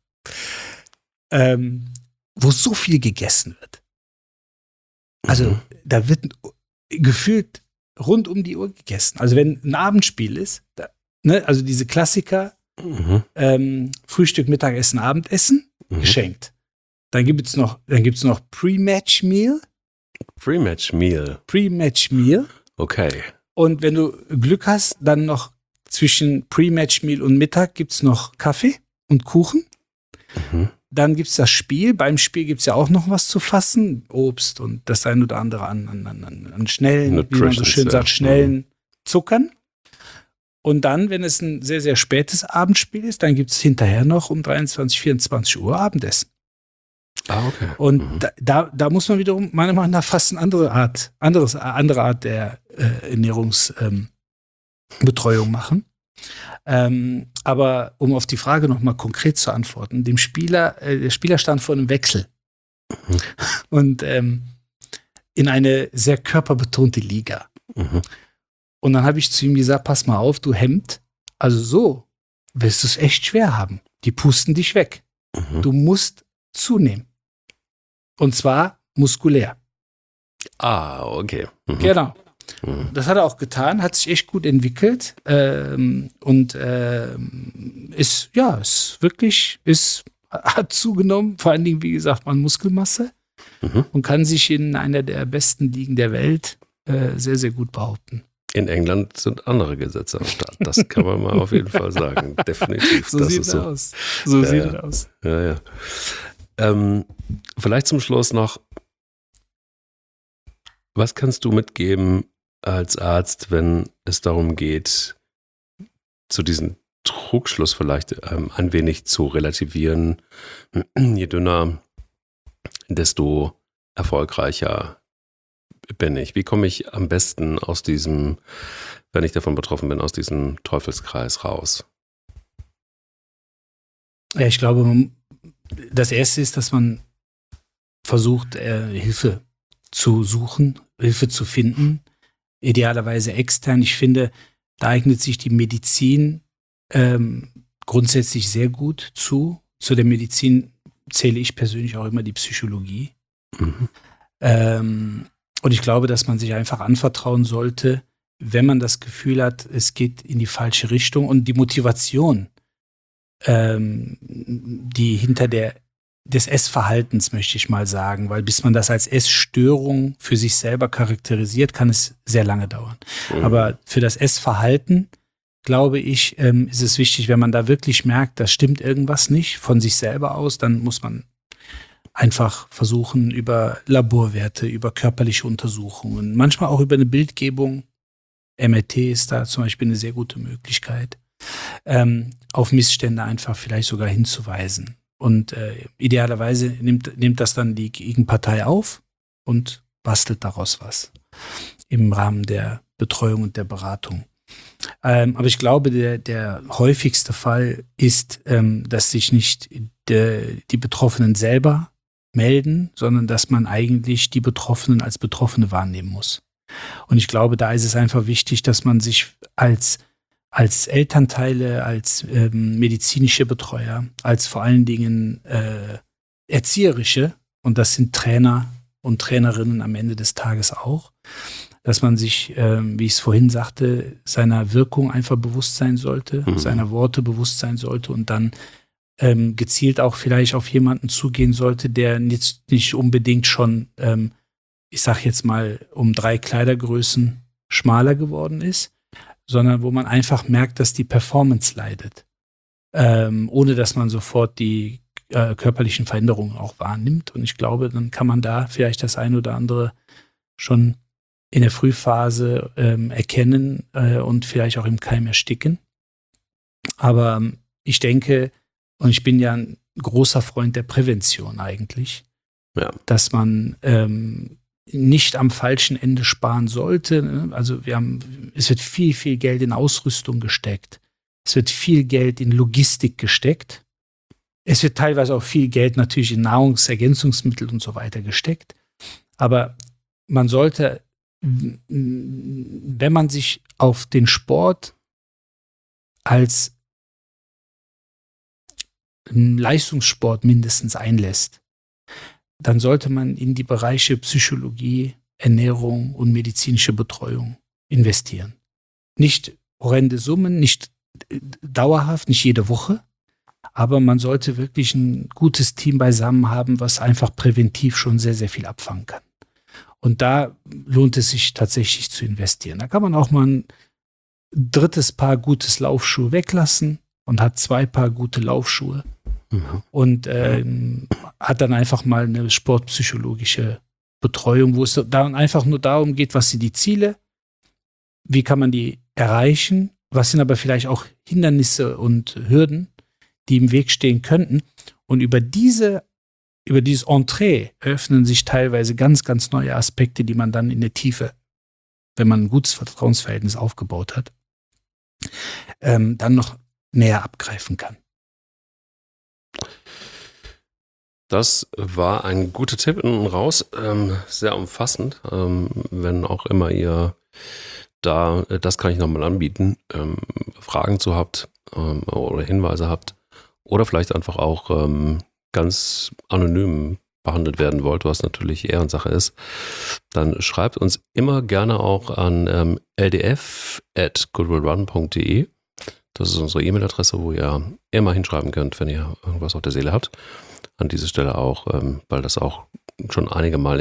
wo so viel gegessen wird. Also da wird gefühlt rund um die Uhr gegessen. Also wenn ein Abendspiel ist, also diese Klassiker, Frühstück, Mittagessen, Abendessen, geschenkt. Dann gibt's noch Pre-Match Meal. Pre-Match Meal. Pre-Match Meal. Okay. Und wenn du Glück hast, dann noch zwischen Pre-Match Meal und Mittag gibt's noch Kaffee und Kuchen. Dann gibt's das Spiel. Beim Spiel gibt's ja auch noch was zu fassen. Obst und das ein oder andere an schnellen, wie man so schön sagt, schnellen Zuckern. Und dann, wenn es ein sehr, sehr spätes Abendspiel ist, dann gibt es hinterher noch um 23, 24 Uhr Abendessen. Ah, okay. Und da muss man wiederum meiner Meinung nach fast eine andere Art der Ernährungsbetreuung machen. Aber um auf die Frage nochmal konkret zu antworten, der Spieler stand vor einem Wechsel. Und in eine sehr körperbetonte Liga. Und dann habe ich zu ihm gesagt, pass mal auf, du Hemd, also so wirst du es echt schwer haben. Die pusten dich weg. Du musst zunehmen. Und zwar muskulär. Ah, okay. Genau. Das hat er auch getan, hat sich echt gut entwickelt und hat zugenommen, vor allen Dingen, wie gesagt, an Muskelmasse und kann sich in einer der besten Ligen der Welt sehr, sehr gut behaupten. In England sind andere Gesetze am Start. Das kann man mal auf jeden Fall sagen. Definitiv. So sieht es aus. So sieht es aus. Ja. Vielleicht zum Schluss noch, was kannst du mitgeben als Arzt, wenn es darum geht, zu diesem Trugschluss vielleicht ein wenig zu relativieren? Je dünner, desto erfolgreicher bin ich. Wie komme ich am besten aus diesem, wenn ich davon betroffen bin, aus diesem Teufelskreis raus? Ja, ich glaube, das Erste ist, dass man versucht, Hilfe zu suchen, Hilfe zu finden, idealerweise extern. Ich finde, da eignet sich die Medizin grundsätzlich sehr gut zu. Zu der Medizin zähle ich persönlich auch immer die Psychologie. Und ich glaube, dass man sich einfach anvertrauen sollte, wenn man das Gefühl hat, es geht in die falsche Richtung. Und die Motivation, die hinter der des Essverhaltens, möchte ich mal sagen, weil bis man das als Essstörung für sich selber charakterisiert, kann es sehr lange dauern. Aber für das Essverhalten, glaube ich, ist es wichtig, wenn man da wirklich merkt, da stimmt irgendwas nicht von sich selber aus, dann muss man einfach versuchen, über Laborwerte, über körperliche Untersuchungen, manchmal auch über eine Bildgebung, MRT ist da zum Beispiel eine sehr gute Möglichkeit, auf Missstände einfach vielleicht sogar hinzuweisen. Und idealerweise nimmt das dann die Gegenpartei auf und bastelt daraus was im Rahmen der Betreuung und der Beratung. Aber ich glaube, der häufigste Fall ist, dass sich nicht die Betroffenen selber melden, sondern dass man eigentlich die Betroffenen als Betroffene wahrnehmen muss. Und ich glaube, da ist es einfach wichtig, dass man sich als Elternteile, als medizinische Betreuer, als vor allen Dingen erzieherische, und das sind Trainer und Trainerinnen am Ende des Tages auch, dass man sich, wie ich es vorhin sagte, seiner Wirkung einfach bewusst sein sollte, seiner Worte bewusst sein sollte und dann gezielt auch vielleicht auf jemanden zugehen sollte, der nicht unbedingt schon, ich sag jetzt mal, um 3 Kleidergrößen schmaler geworden ist, sondern wo man einfach merkt, dass die Performance leidet, ohne dass man sofort die körperlichen Veränderungen auch wahrnimmt. Und ich glaube, dann kann man da vielleicht das ein oder andere schon in der Frühphase erkennen und vielleicht auch im Keim ersticken. Aber ich denke, und ich bin ja ein großer Freund der Prävention eigentlich, dass man nicht am falschen Ende sparen sollte. Ne? Also es wird viel, viel Geld in Ausrüstung gesteckt. Es wird viel Geld in Logistik gesteckt. Es wird teilweise auch viel Geld natürlich in Nahrungsergänzungsmittel und so weiter gesteckt. Aber man sollte, wenn man sich auf den Sport als Leistungssport mindestens einlässt, dann sollte man in die Bereiche Psychologie, Ernährung und medizinische Betreuung investieren. Nicht horrende Summen, nicht dauerhaft, nicht jede Woche, aber man sollte wirklich ein gutes Team beisammen haben, was einfach präventiv schon sehr, sehr viel abfangen kann. Und da lohnt es sich tatsächlich zu investieren. Da kann man auch mal ein 3. Paar gutes Laufschuhe weglassen und hat 2 Paar gute Laufschuhe. Und hat dann einfach mal eine sportpsychologische Betreuung, wo es dann einfach nur darum geht, was sind die Ziele, wie kann man die erreichen, was sind aber vielleicht auch Hindernisse und Hürden, die im Weg stehen könnten. Und über dieses Entree öffnen sich teilweise ganz, ganz neue Aspekte, die man dann in der Tiefe, wenn man ein gutes Vertrauensverhältnis aufgebaut hat, dann noch näher abgreifen kann. Das war ein guter Tipp hinten raus, sehr umfassend, wenn auch immer ihr da, das kann ich nochmal anbieten, Fragen zu habt oder Hinweise habt oder vielleicht einfach auch ganz anonym behandelt werden wollt, was natürlich Ehrensache ist, dann schreibt uns immer gerne auch an ldf@goodwillrun.de. Das ist unsere E-Mail-Adresse, wo ihr immer hinschreiben könnt, wenn ihr irgendwas auf der Seele habt. An dieser Stelle auch, weil das auch schon einige Mal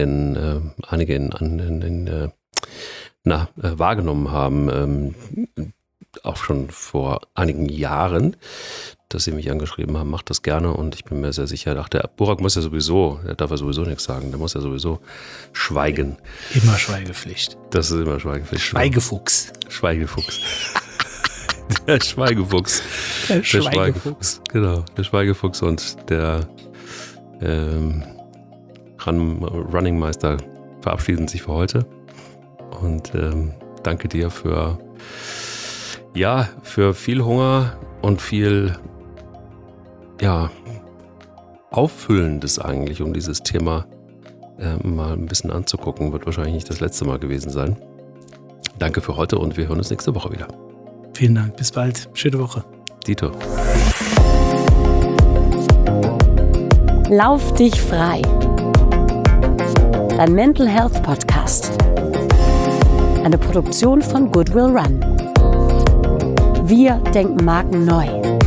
wahrgenommen haben, auch schon vor einigen Jahren, dass sie mich angeschrieben haben, macht das gerne und ich bin mir sehr sicher, der Burak muss ja sowieso, der darf ja sowieso nichts sagen, der muss ja sowieso schweigen. Immer Schweigepflicht. Das ist immer Schweigepflicht. Schweigefuchs. Der Schweigefuchs. Der Schweigefuchs. Genau, der Schweigefuchs und der Running Meister verabschieden sich für heute. Und danke dir für viel Hunger und viel Auffüllendes eigentlich, um dieses Thema mal ein bisschen anzugucken. Wird wahrscheinlich nicht das letzte Mal gewesen sein. Danke für heute und wir hören uns nächste Woche wieder. Vielen Dank, bis bald. Schöne Woche. Dito. Lauf dich frei. Dein Mental Health Podcast. Eine Produktion von Good Will Run. Wir denken Marken neu.